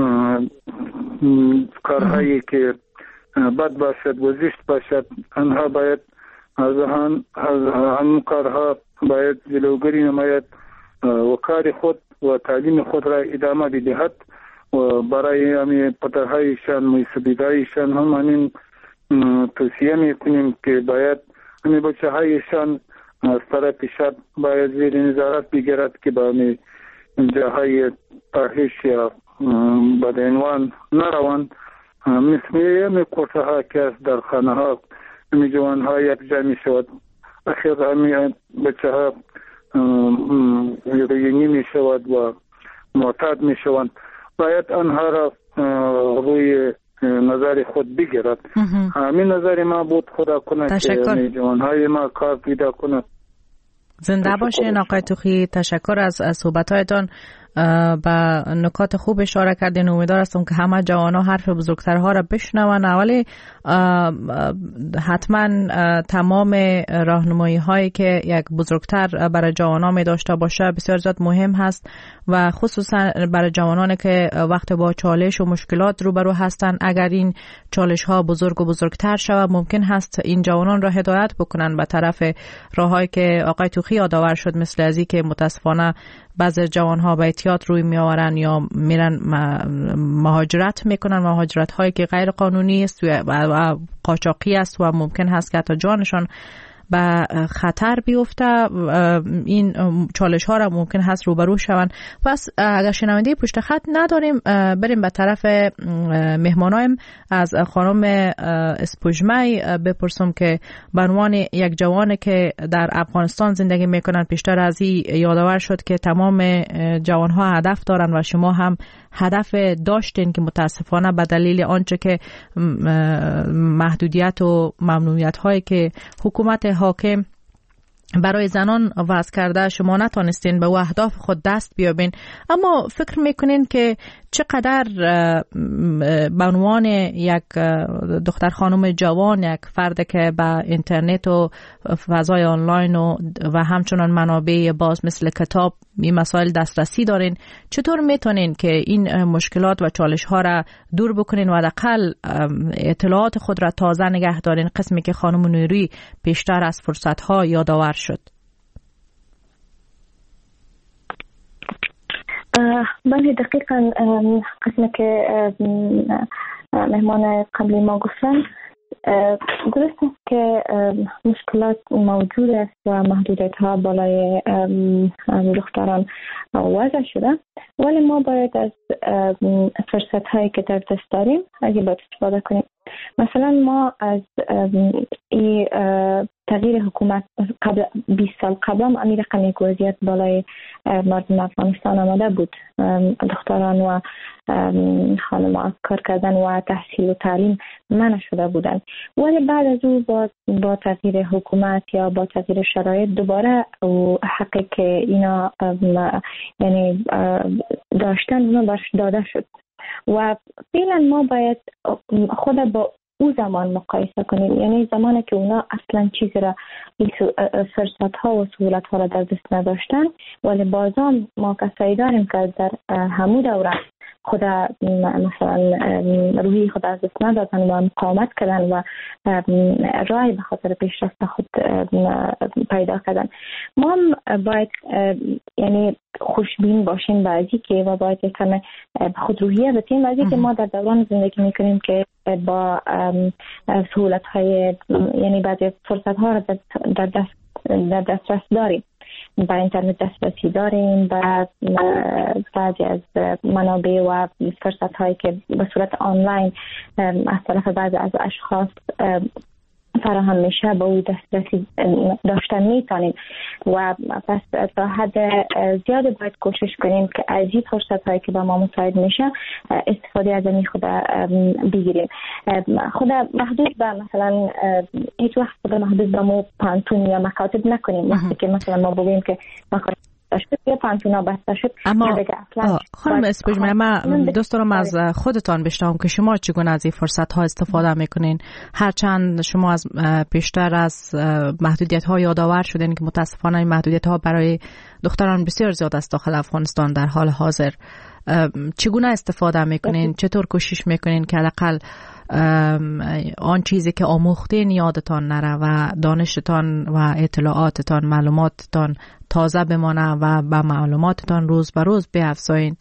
کارهایی که بد باشد و زشت باشد آنها باید از آن کارها باید جلوگیری نماید و کار خود و تعلیم خود را ادامه بدهد و برای همین پدرهایشان موسیبیدهایشان هم همین توصیه میکنیم که باید همین بچه هایشان از طرف شد باید زیر نظارت بگیرد که به همین جاهای فاحش یا بدعنوان نروند. مثل همین کورسه ها که در خانه ها همین جوان ها یک جا می شود، اخیر همین بچه ها روینی می شود و معتاد می شوند. باید آنها را روی نظر خود بگیرد. همین نظر ما بود. خدا کنه که جوان های ما کار پیدا کنند. زنده باشین آقای توخی. تشکر از صحبت‌هایتان. به نکات خوب اشاره کردین. امیدوار هستم که همه جوانا حرف بزرگترها را بشنون، ولی حتما تمام راهنمایی هایی که یک بزرگتر برای جوانا می داشته باشه بسیار زیاد مهم هست و خصوصا برای جوانانی که وقت با چالش و مشکلات روبرو هستند. اگر این چالش ها بزرگ و بزرگتر شود ممکن هست این جوانان را هدایت بکنن به طرف راههایی که آقای توخی یادآور شد، مثل ازی که متاسفانه بعضی جوانها به احتیاط روی میآورن یا میرن مهاجرت میکنن، مهاجرت هایی که غیر قانونی است و قاچاقی است و ممکن هست که حتی جانشان به خطر بیفته. این چالش ها را ممکن هست روبرو شوند. پس اگر شنونده پشت خط نداریم بریم به طرف مهمانایم. از خانم اسپوجمی بپرسم که به عنوان یک جوان که در افغانستان زندگی میکنن، پیشتر از این یادآور شد که تمام جوان ها هدف دارن و شما هم هدف داشتین که متاسفانه به دلیل آنچه که محدودیت و ممنوعیت هایی که حکومت حاکم برای زنان وضع کرده شما نتانستین به اهداف خود دست بیابین. اما فکر میکنین که چقدر به عنوان یک دختر خانم جوان، یک فرد که به اینترنت و فضای آنلاین و همچنان منابع باز مثل کتاب این مسائل دسترسی دارین، چطور میتونین که این مشکلات و چالش ها را دور بکنین و حداقل اطلاعات خود را تازه نگه دارین، قسمی که خانم نوری پیشتر از فرصت ها یادآور شد؟ بله دقیقا قسمی که مهمان قبلی ما گفتن درست است که مشکلات موجود است و محدودیت ها بالای دختران وضع شده، ولی ما باید از فرصت هایی که در دست داریم اگه باید استفاده کنیم. مثلا ما از این تغییر حکومت قبل 20 سال قبل هم امیر رقم وضعیت بالای مردم افغانستان آمده بود، دختران و خانم‌ها کار کردن و تحصیل و تعلیم منع شده بودند، ولی بعد از او با تغییر حکومت یا با تغییر شرایط دوباره حقی که اینا یعنی داشتن اونا برش داده شد و فعلا ما باید خود با او زمان مقایسه کنیم، یعنی زمانی که اونا اصلا چیزی را فرصت ها و سهولت ها را در دست نداشتن، ولی بازم ما کسایی داریم که در همون دوره خود مثلا روحی خود از دست ندادن و مقاومت کردن و رای به خاطر پیشرفت خود پیدا کردن. ما باید یعنی خوشبین باشیم بعضی که و باید کمی خود روحیه بتیم بعضی که ما در دوران زندگی میکنیم که با سهولت های یعنی بعضی فرصت ها را در دسترس داریم، با اینترنت دسترسی داریم، با بعضی از منابع و فرصت هایی که به صورت آنلاین از طرف بعضی از اشخاص فراهم میشه با او دسترسی داشتن میتونیم و پس تا حد زیاد باید کوشش کنیم که از این فرصت هایی که با ما مساعد میشه استفاده از این خود بگیریم. خود محدود به مثلا هیچ وقت خود محدود به ما پانتون یا مکاتب نکنیم. وقتی که مثلا ما بگوییم که مکاتب یا پانتونا بسته شد، اما خانم اسپجمه من دوست دارم از خودتان بشنوم که شما چگونه از این فرصت ها استفاده میکنین، هرچند شما از پیشتر از محدودیت ها یادآور شدین که متاسفانه این محدودیت ها برای دختران بسیار زیاد است داخل افغانستان در حال حاضر. چگونه استفاده میکنین؟ چطور کوشش میکنین که حداقل آن چیزی که آموختین یادتان نره و دانشتان و اطلاعاتتان معلوماتتان تازه بمانه و به معلوماتتان روز به روز بیافزایین؟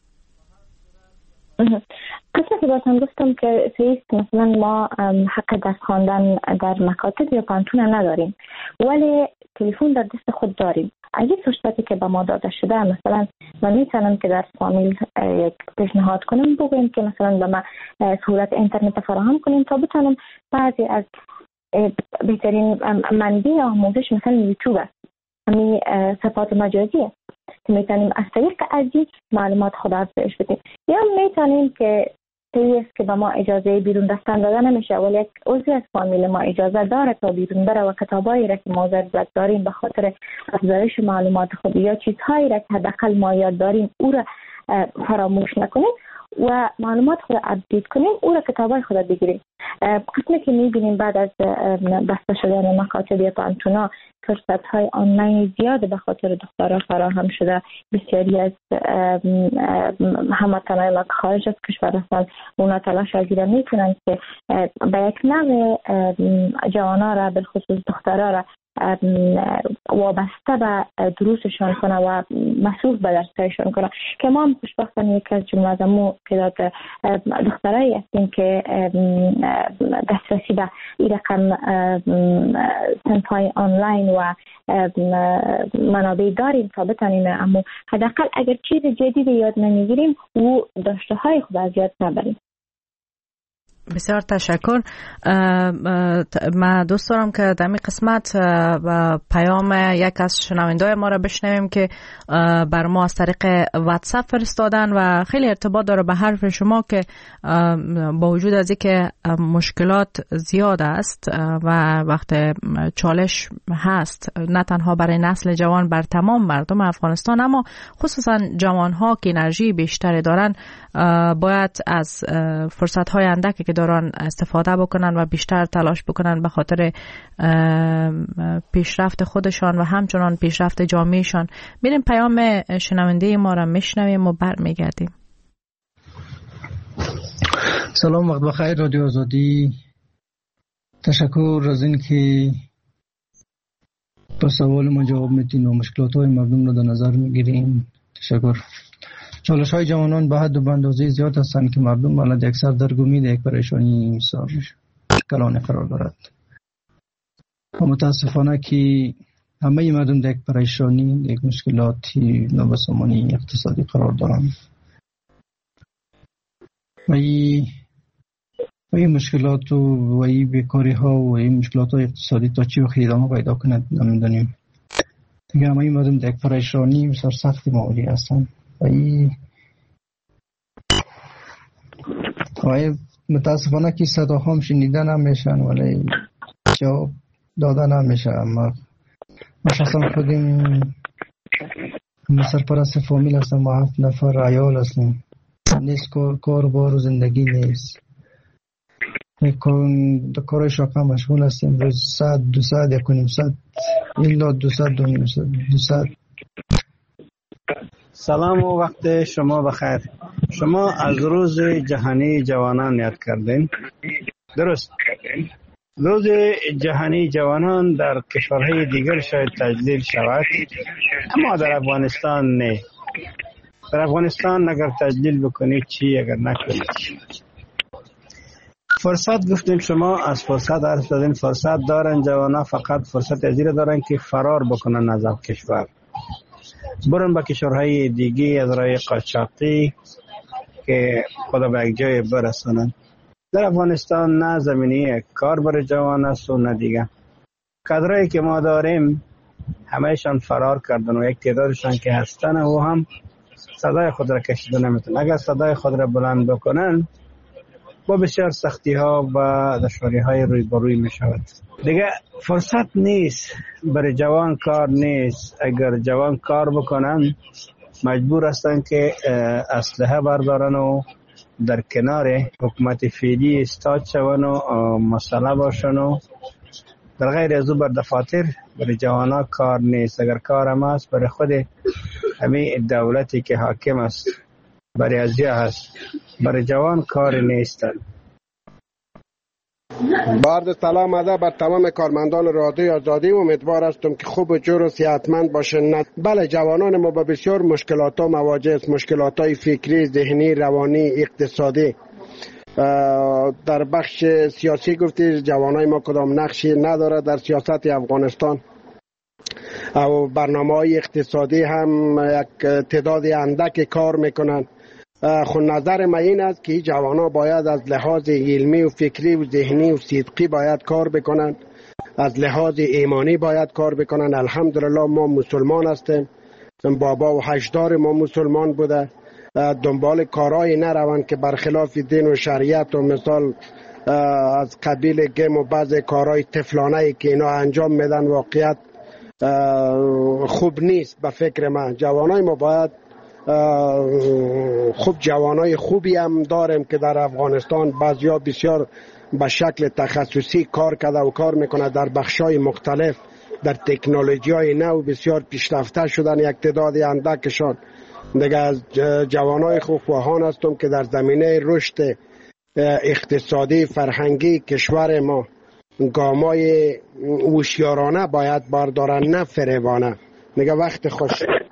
قصه که بازم گفتم که سیست مثلا ما حق درس خواندن در مکاتب یا پانتون نداریم، ولی تلفن در دست خود داریم. اگه فرصتی که به ما داده شده مثلا من میتونم که در فامیل یک پیشنهاد کنم بگویم که مثلا به ما سهولت اینترنت فراهم کنیم تا بتونم بعضی از بهترین منابع آموزش مثلا یوتیوب است، همین صفحات مجازی است که میتونیم از طریق عزیز معلومات خود افزایش بدیم، یا میتونیم که است که به ما اجازه بیرون رفتن داده نمیشه ولی یک عضو از فامیل ما اجازه داره تا بیرون بره و کتابایی را که ما ضرورت داریم به خاطر افزایش معلومات خود یا چیزهایی را که حداقل ما یاد داریم او را فراموش نکنیم و معلومات خود اپدیت کنیم، او را کتابای خود بگیریم. قسمی که میبینیم بعد از بسته شدن مکاتب یا پانتونا فرصت های آنلاین زیاد به خاطر دخترها فراهم شده. بسیاری از هموطنان ما که خارج از کشور هستند اونا تلاش گیره میکنند که به یک نوع جوانا را بالخصوص دخترها را وابسته به دروسشان کنه و مسئول به درسایشان کنه که ما هم خوشبختانه یک از جمله از مو تعداد دخترایی هستیم که دسترسی به این رقم صنف‌های آنلاین و منابع داریم تا بتانیم، اما حداقل اگر چیز جدید یاد نمیگیریم و داشته های خود از یاد نبریم. بسیار تشکر. من دوست دارم که در این قسمت پیام یک از شنونده‌های ما را بشنویم که بر ما از طریق واتساپ فرستادن و خیلی ارتباط داره به حرف شما که با وجود از اینکه مشکلات زیاد است و وقت چالش هست نه تنها برای نسل جوان، بر تمام مردم افغانستان، اما خصوصا جوانها که انرژی بیشتری دارن باید از فرصت‌های اندکی که دارن استفاده بکنن و بیشتر تلاش بکنن به خاطر پیشرفت خودشان و همچنان پیشرفت جامعهشان. میریم پیام شنونده ما را میشنویم و برمیگردیم. سلام، وقت بخیر رادیو آزادی. تشکر از این که به سوال ما جواب میدین و مشکلات های مردم را در نظر میگیرین. تشکر. چالش های جوانان به حد و به اندازه زیاد هستند که مردم بلد اکثر در امید یک پریشانی ایثار کلان قرار دارد و متاسفانه که همه مردم در یک پریشانی، یک مشکلاتی نابسامانی اقتصادی قرار دارند و این مشکلات و این بیکاری ها و این مشکلات های اقتصادی تا چی وقت ادامه پیدا کند نمیدانیم. دیگه همه مردم در یک پریشانی بسیار سخت مالی هستند و متاسفانه که صدا هم شنیده نمیشن ولی جواب داده نمیشه. اما ما شخصا خودیم سرپرست فامیل هستم، ما 7 نفر عیال هستیم، نیست کار بار و زندگی نیست، کارهای شاقه مشغول هستیم. روز 100 200 1.5 ساعت الا 200 200. سلام و وقت شما بخیر. شما از روز جهانی جوانان یاد کردین، درست؟ روز جهانی جوانان در کشورهای دیگر شاید تجلیل شود، اما در افغانستان نه. در افغانستان اگر تجلیل بکنید چی، اگر نکنید چی؟ فرصت گفتیم، شما از فرصت حرف زدین. فرصت دارن جوانا، فقط فرصت ازیر دارن که فرار بکنن از کشور، برن به کشورهای دیگه از راه قاچاقی که خدا به یک جای برسانن. در افغانستان نه زمینی کار برای جوان است و نه دیگه. کادرایی که ما داریم همهشان فرار کردن و یک تعدادشان که هستن و هم صدای خود را کشیده نمیتونن. اگر صدای خود را بلند بکنن با بسیار سختی ها و دشواری های روی بروی می شود. دیگه فرصت نیست برای جوان، کار نیست. اگر جوان کار بکنن مجبور هستن که اسلحه بردارن و در کنار حکومت فعلی استاد شون و مسئله باشن و در غیر از او بر دفاتر. برای جوانا کار نیست. اگر کار هم هست برای خود همین دولتی که حاکم است، برای ازیا هست. برای جوان کار نیستن. بارد سلام ادب بر تمام کارمندان رادیو آزادی. امیدوار هستم که خوب و جور و صحتمند باشن. بله، جوانان ما با بسیار مشکلات ها مواجه است، مشکلات های فکری، ذهنی، روانی، اقتصادی. در بخش سیاسی گفتید جوانای ما کدام نقشی نداره در سیاست افغانستان و برنامه‌های اقتصادی هم یک تعداد اندک کار میکنن. خود نظر من این است که جوانا باید از لحاظ علمی و فکری و ذهنی و صدقی باید کار بکنن، از لحاظ ایمانی باید کار بکنن. الحمدلله ما مسلمان هستیم، بابا و هشدار ما مسلمان بوده. دنبال کارهایی نروند که برخلاف دین و شریعت و مثال از قبیل گم و بعض کارهای طفلانه‌ای که اینا انجام میدن واقعیت خوب نیست. به فکر من جوانای ما باید خوب جوانای خوبی هم داریم که در افغانستان بعضیا بسیار به شکل تخصصی کار کرده و کار میکنه در بخشای مختلف، در تکنولوژی های نو بسیار پیشرفته شدن. یک تعداد اندکشان دیگه از جوانای خوبخواهان هستم که در زمینه رشد اقتصادی فرهنگی کشور ما گامای هوشیارانه باید بردارن، نه فریبانه. دیگه وقت خوش.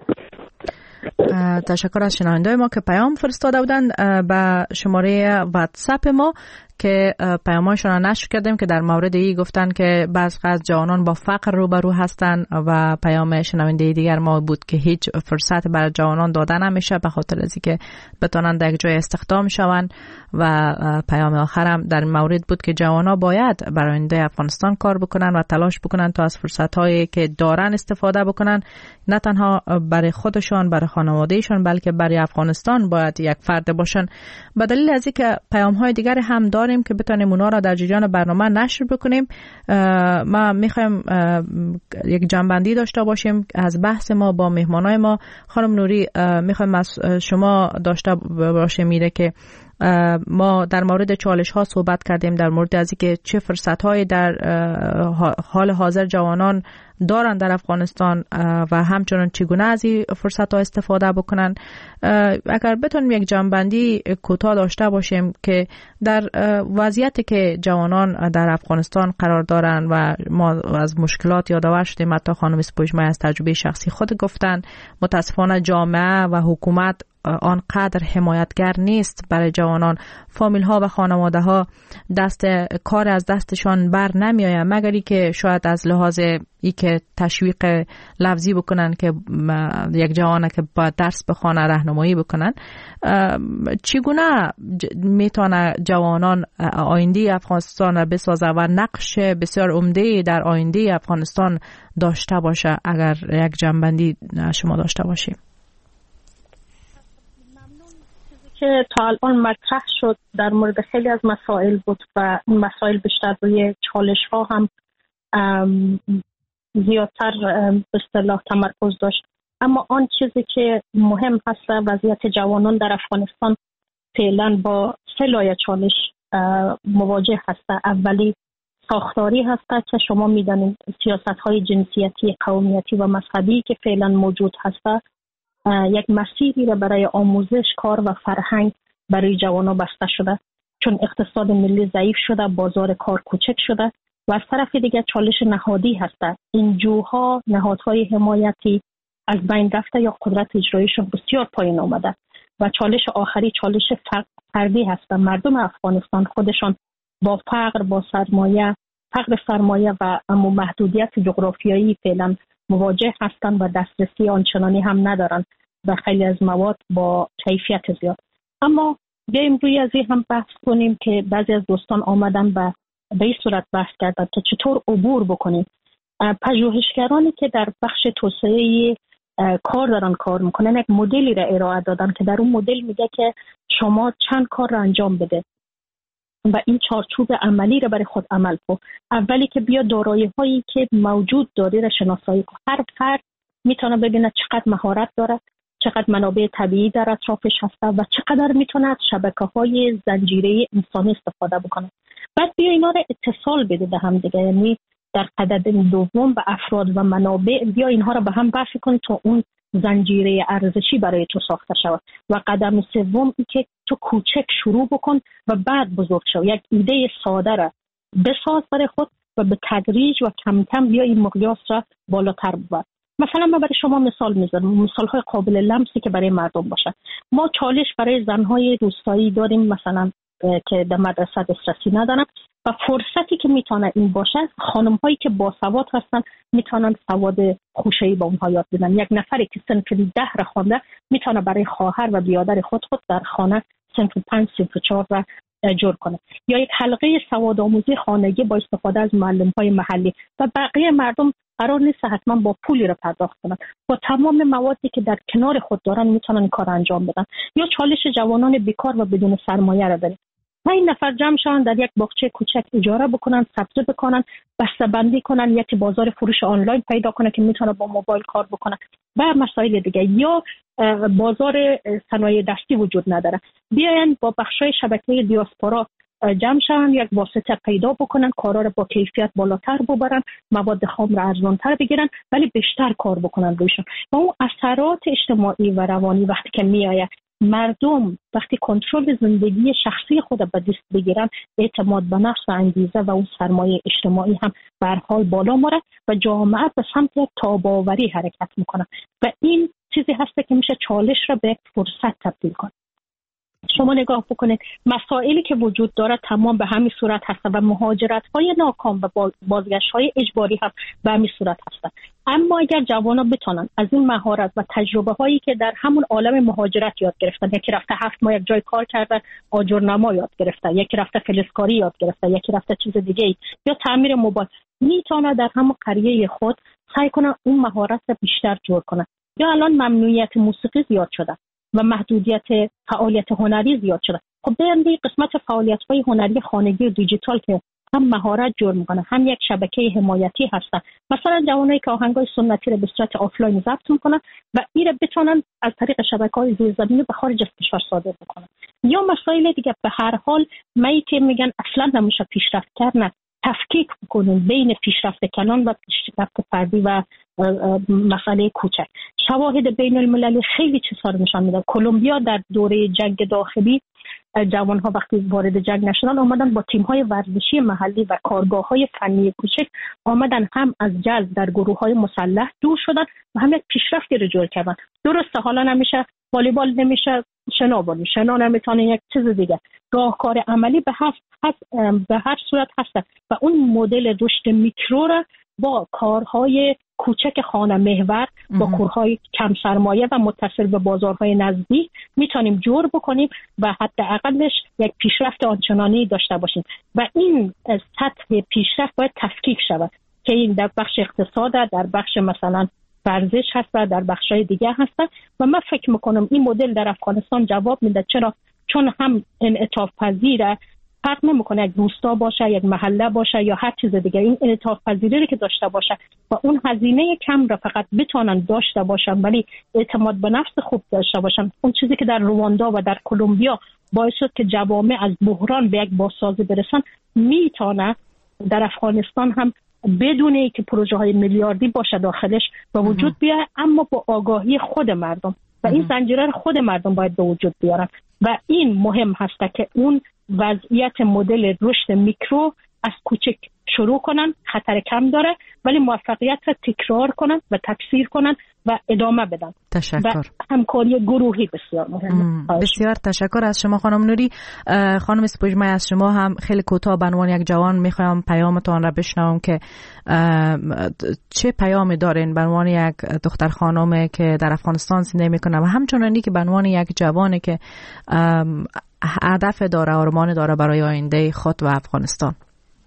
تشکر از شنونده ما که پیام فرستاده بودند به شماره واتساپ ما که پیامایشون را نشر کردیم که در مورد ای گفتن که بعضی از جوانان با فقر روبرو هستن و پیام شنونده دیگر ما بود که هیچ فرصت برای جوانان داده نمیشه به خاطر از اینکه بتونن در یک جای استخدام شون و پیام آخرم در مورد بود که جوانا باید برای آینده افغانستان کار بکنن و تلاش بکنن تا از فرصت‌هایی که دارن استفاده بکنن، نه تنها برای خودشان، برای خانوادهشان، بلکه برای افغانستان باید یک فرد باشن. به دلیل از اینکه پیام‌های دیگر هم داریم که بتونیم اونا را در جریان برنامه نشر بکنیم، ما میخوایم یک جنبندی داشته باشیم از بحث ما با مهمانای ما. خانم نوری، میخوایم از شما داشته باشیم میره که ما در مورد چالش ها صحبت کردیم، در مورد از اینکه چه فرصت های در حال حاضر جوانان دارن در افغانستان و همچنان چگونه از این فرصت ها استفاده بکنن. اگر بتونیم یک جنبندی کوتاه داشته باشیم که در وضعیتی که جوانان در افغانستان قرار دارن و ما از مشکلات یادآور شدیم، حتی خانم سپوږمۍ از تجربه شخصی خود گفتن، متاسفانه جامعه و حکومت آنقدر حمایتگر نیست برای جوانان. فامیل ها و خانواده ها کار از دستشان بر نمی آید، مگری که شاید از لحاظ ای که تشویق لفظی بکنن که یک جوانه که با درس بخونه راهنمایی بکنن. چگونه میتونه جوانان آینده افغانستان را بسازه و نقش بسیار عمده در آینده افغانستان داشته باشه؟ اگر یک جنبندی شما داشته باشیم. که تا الان مطرح شد در مورد خیلی از مسائل بود و این مسائل بیشتر روی چالش ها هم زیادتر به اصطلاح تمرکز داشت. اما آن چیزی که مهم هست وضعیت جوانان در افغانستان فعلا با 3 لایه چالش مواجه هست. اولی ساختاری هست که شما میدانید سیاست های جنسیتی، قومیتی و مذهبی که فعلا موجود هست یک مسیری را برای آموزش، کار و فرهنگ برای جوانان بسته شده، چون اقتصاد ملی ضعیف شده، بازار کار کوچک شده و از طرف دیگر چالش نهادی هست. این جوها نهادهای حمایتی از بین رفته یا قدرت اجراییشون بسیار پایین آمده و چالش آخری چالش فردی هست. مردم افغانستان خودشان با فقر، با سرمایه و محدودیت جغرافیایی فعلا مواجه هستند و دسترسی آنچنانی هم ندارند و خیلی از مواد با کیفیت زیاد. اما بیاییم روی از این هم بحث کنیم که بعضی از دوستان آمدن به این صورت بحث کردن که چطور عبور بکنیم. پژوهشگرانی که در بخش توسعه کار دارن کار میکنن یک مدلی را ارائه دادن که در اون مدل میگه که شما چند کار را انجام بده و این چارچوب عملی را برای خود عمل کن. اولی که بیا دارایی هایی که موجود داری را شناسایی کن. هر فرد میتونه ببینه چقدر مهارت داره، چقدر منابع طبیعی در اطرافش هست و چقدر میتونه از شبکه‌های زنجیره انسانی استفاده بکنه. بعد بیا اینا را اتصال بده به هم دیگه، یعنی در قدم دوم به افراد و منابع بیا اینها را به هم وصل کن تا اون زنجیره ارزشی برای تو ساخته شود. و قدم سوم این که تو کوچک شروع بکن و بعد بزرگ شو. یک ایده ساده را بساز برای خود و به تدریج و کم کم بیا این مقیاس را بالاتر ببر. مثلا من برای شما مثال میذارم، مثال‌های قابل لمسی که برای مردم باشه. ما چالش برای زن‌های روستایی داریم مثلا که در مدرسه دسترسی ندارن و فرصتی که میتونه این باشه، خانم‌هایی که باسواد هستن میتونن سواد خوشه‌ای با اونها یاد بدن. یک نفری که صنف 10 را خوانده میتونه برای خواهر و برادر خود در خانه صنف 5 صنف 4 را جور کنه. یا یک حلقه سواد آموزی خانگی با استفاده از معلم‌های محلی و بقیه مردم قرار نیست حتما با پولی را پرداخت کنن، با تمام موادی که در کنار خود دارن میتونن کار انجام بدن. یا چالش جوانان بیکار و بدون سرمایه را داریم. 5 نفر جمع شدن در یک باغچه کوچک اجاره بکنن، سبزی بکنن، بسته‌بندی کنن، یک بازار فروش آنلاین پیدا کنن که میتونه با موبایل کار بکنن و مسائل دیگه. یا بازار صنایع دستی وجود نداره، بیاین با بخشای شبکه دیاسپورا جمع شدن، یک واسطه پیدا بکنن، کارا رو با کیفیت بالاتر ببرن، مواد خام رو ارزان‌تر بگیرن ولی بیشتر کار بکنن روشون. و اون اثرات اجتماعی و روانی وقتی که میآید، مردم وقتی کنترل زندگی شخصی خود به دست بگیرن، اعتماد به نفس و انگیزه و اون سرمایه اجتماعی هم به هر حال بالا میره و جامعه به سمت تاب‌آوری حرکت میکنه و این چیزی هست که میشه چالش را به یک فرصت تبدیل کنه. شما نگاه بکنید مسائلی که وجود داره تمام به همین صورت هست و مهاجرت‌های ناکام و بازگشت‌های اجباری هم به همین صورت هستند. اما اگر جوانان بتونن از این مهارت و تجربه‌هایی که در همون عالم مهاجرت یاد گرفتن، یکی رفته 7 ماه یک جای کار کردن، آجرنما یاد گرفته، یکی رفته فلزکاری یاد گرفته، یکی رفته چیز دیگه یا تعمیر موبایل، میتونه در همون قریه خود سعی کنه اون مهارت رو بیشتر جور کنه. یا الان ممنوعیت موسیقی زیاد شده و محدودیت فعالیت هنری زیاد شده. خب بیاین قسمت فعالیت‌های هنری خانگی و دیجیتال که هم مهارت جور میکنه، هم یک شبکه حمایتی هستن. مثلا جوانایی که آهنگای سنتی رو به صورت آفلاین ضبط میکنن و این رو بتونن از طریق شبکه‌های زیرزمینی به خارج از کشور صادر بکنن. یا مسائل دیگه به هر حال می که میگن اصلا نمیشه پیشرفت کرد، نه، تفکیک بکنیم بین پیشرفت کلان و پیشرفت فردی و مسئله کوچک. شواهد بین المللی خیلی چیزا رو نشان میده. کلمبیا در دوره جنگ داخلی جوانها وقتی وارد جنگ نشدن آمدن با تیم‌های ورزشی محلی و کارگاه‌های فنی کوچک آمدن هم از جذب در گروه‌های مسلح دور شدن و هم یک پیشرفتی رو جور کردن. درسته حالا نمیشه والیبال نمیشه شنا بازی، شنا نمیتونه یک چیز دیگه. راهکار عملی به هر صورت هست و اون مدل رشد میکرو را با کارهای کوچک خانه محور با کارهای کم سرمایه و متصل به بازارهای نزدیک میتونیم جور بکنیم و حداقلش یک پیشرفت آنچنانی داشته باشیم و این سطح پیشرفت باید تفکیک شود که این در بخش اقتصاد، در بخش مثلا ورزش هست و در بخش‌های دیگه هست و من فکر میکنم این مدل در افغانستان جواب میده. چرا؟ چون هم انعطاف پذیره، فرق نمیکنه یک روستا باشه، یک محله باشه یا هر چیز دیگه. این انعطاف پذیری که داشته باشه و اون هزینه کم را فقط بتونن داشته باشن ولی اعتماد به نفس خوب داشته باشن. اون چیزی که در رواندا و در کلمبیا باعث شد که جوامع از بحران به یک بازسازی برسن، میتونه در افغانستان هم بدون اینکه پروژه های میلیاردی باشه داخلش به وجود بیاره، اما با آگاهی خود مردم و این زنجیره خود مردم باید به وجود بیارن و این مهم هست که اون وضعیت مدل رشد میکرو از کوچک شروع کنن، خطر کم داره ولی موفقیت را تکرار کنن و تکثیر کنن و ادامه بدن. تشکر. و همکاری گروهی بسیار مهمه. بسیار تشکر از شما خانم نوری. خانم سپوږمۍ از شما هم خیلی کوتاه به عنوان یک جوان میخوام پیامتان را بشنوم که چه پیامی دارین به عنوان یک دختر خانم که در افغانستان زندگی میکنه و همچنانی که به عنوان یک جوانی که هدف داره، آرمان داره برای آینده خود و افغانستان.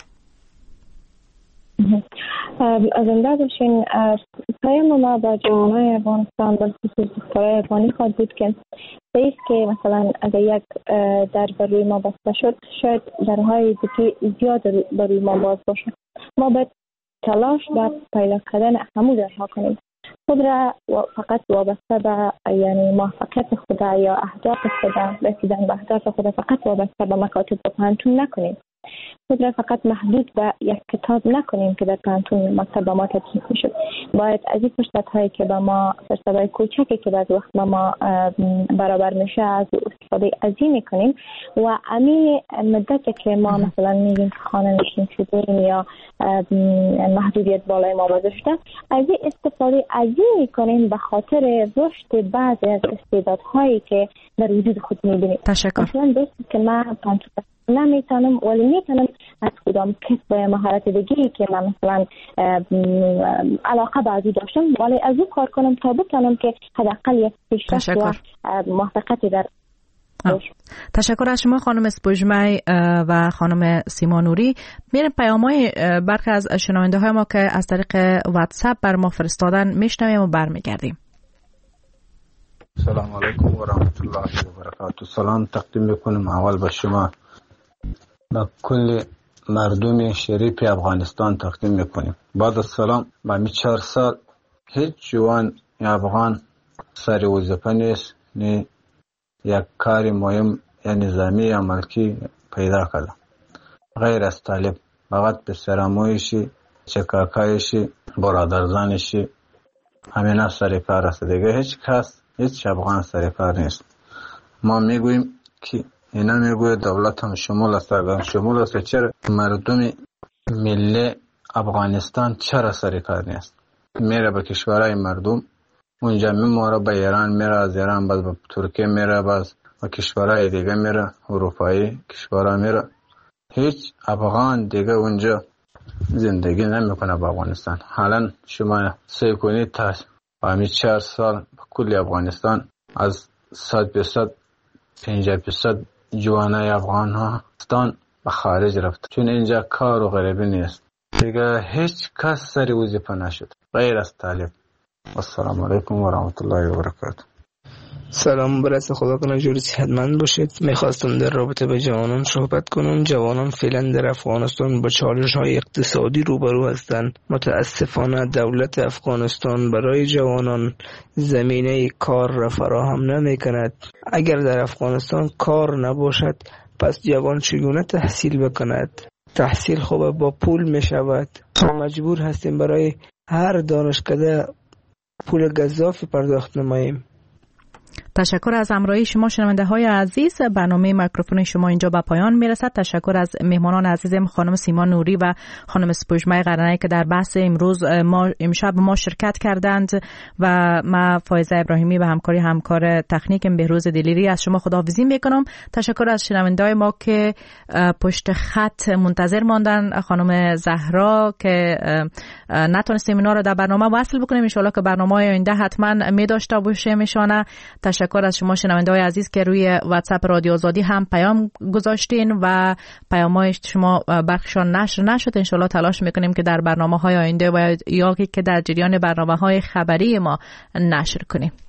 زنده باشین. پیام ما با جوانای افغانستان به خصوص دخترای افغانی خواهد بود که بیش که مثلا اگر یک در روی ما بسته شد شاید درهای دیگه زیاد روی ما باز باشه. ما باید تلاش در پیدا کردن همو درها کنیم. خود را فقط وابسته به یعنی موفقیت خود یا اهداف خود، رسیدن به اهداف خود فقط وابسته به مکاتب و پانتون نکنیم. خود را فقط محدود به یک کتاب نکنیم که در پانتون مکتب به ما تدریس میشد. باید از این فرصت هایی که به ما فرصت‌های کوچکی که بعض وقت به ما برابر میشه از استفاده عظیمی کنیم و امی مدتی که ما مثلا میگیم که خانه نشین شدیم یا محدودیت بالای ما گذاشته، از این استفاده عظیمی کنیم به خاطر رشد بعضی از استعدادهایی که در وجود خود میبینیم. تشکر. مثلا دوستی که من پانتون نمیتونم ولی میتونم از کدام کسب مهارت دیگه‌ای که من مثلا علاقه بعضی داشتم ولی از او کار کنم تا بتونم که حداقل یک پیشرفت و موفقیتی در تشکر از شما خانم سپوږمۍ و خانم سیما نوری. میریم پیام‌های برخی از شنونده ما که از طریق واتساپ بر ما فرستادن میشنویم و برمیگردیم. سلام علیکم و رحمت الله و برکاته. سلام تقدیم میکنم اول به شما با کل مردم شریف افغانستان تقدیم میکنیم. بعد از سلام با 4 سال هیچ جوان افغان سر وظیفه نیست نه یک کار مهم یا نظامی یا ملکی پیدا کرده غیر از طالب، فقط به سرمایشی، چکاکایشی، برادرزانشی همین سر کار است دیگه. هیچ کس هیچ افغان سر کار نیست. ما میگوییم که اینا میگوی دولت هم شمول است، شمول است. چرا مردم ملی افغانستان چرا سر کار نیست؟ میره به کشورهای مردم اونجا میموره، به ایران میره، از ایران باز به ترکیه میره، باز به کشورهای دیگه میره، اروپایی کشورها میره. هیچ افغان دیگه اونجا زندگی نمیکنه به افغانستان. حالا شما سعی کنید تا همین 4 سال کل افغانستان از 100% 50% جوانای افغان ها به خارج رفت، چون اینجا کار و غریبی نیست دیگه. هیچ کس سر وظیفه نشد غیر از طالب. السلام علیکم و رحمت الله و برکاته. سلام، برس خدا کنه جوری صحتمند باشید. میخواستم در رابطه به جوانان صحبت کنم. جوانان فعلا در افغانستان با چالش های اقتصادی روبرو هستند. متاسفانه دولت افغانستان برای جوانان زمینه کار را فراهم نمی کند. اگر در افغانستان کار نباشد پس جوان چگونه تحصیل بکند؟ تحصیل خوب با پول می شود. ما مجبور هستیم برای هر دانشکده پول گزافی پرداخت نماییم. تشکر از همراهی شما شنونده های عزیز. برنامه میکروفون شما اینجا به پایان میرسد. تشکر از مهمانان عزیزم خانم سیما نوری و خانم سپوږمۍ قرنی که در بحث امروز امشب ما شرکت کردند و ما فایزه ابراهیمی و همکار تکنیکم بهروز دلیری از شما خداحافظی میکنم. تشکر از شنونده‌های ما که پشت خط منتظر ماندن. خانم زهرا که نتونستیم اینا رو در برنامه وصل بکنیم، ان شاءالله که برنامه‌های آینده حتما می داشته باشیم ایشانا. تشکر از شما شنونده‌های عزیز که روی واتساپ رادیو آزادی هم پیام گذاشتین و پیام‌های شما برخشان نشر نشد. ان شاءالله تلاش میکنیم که در برنامه‌های آینده و یا که در جریان برنامه‌های خبری ما نشر کنیم.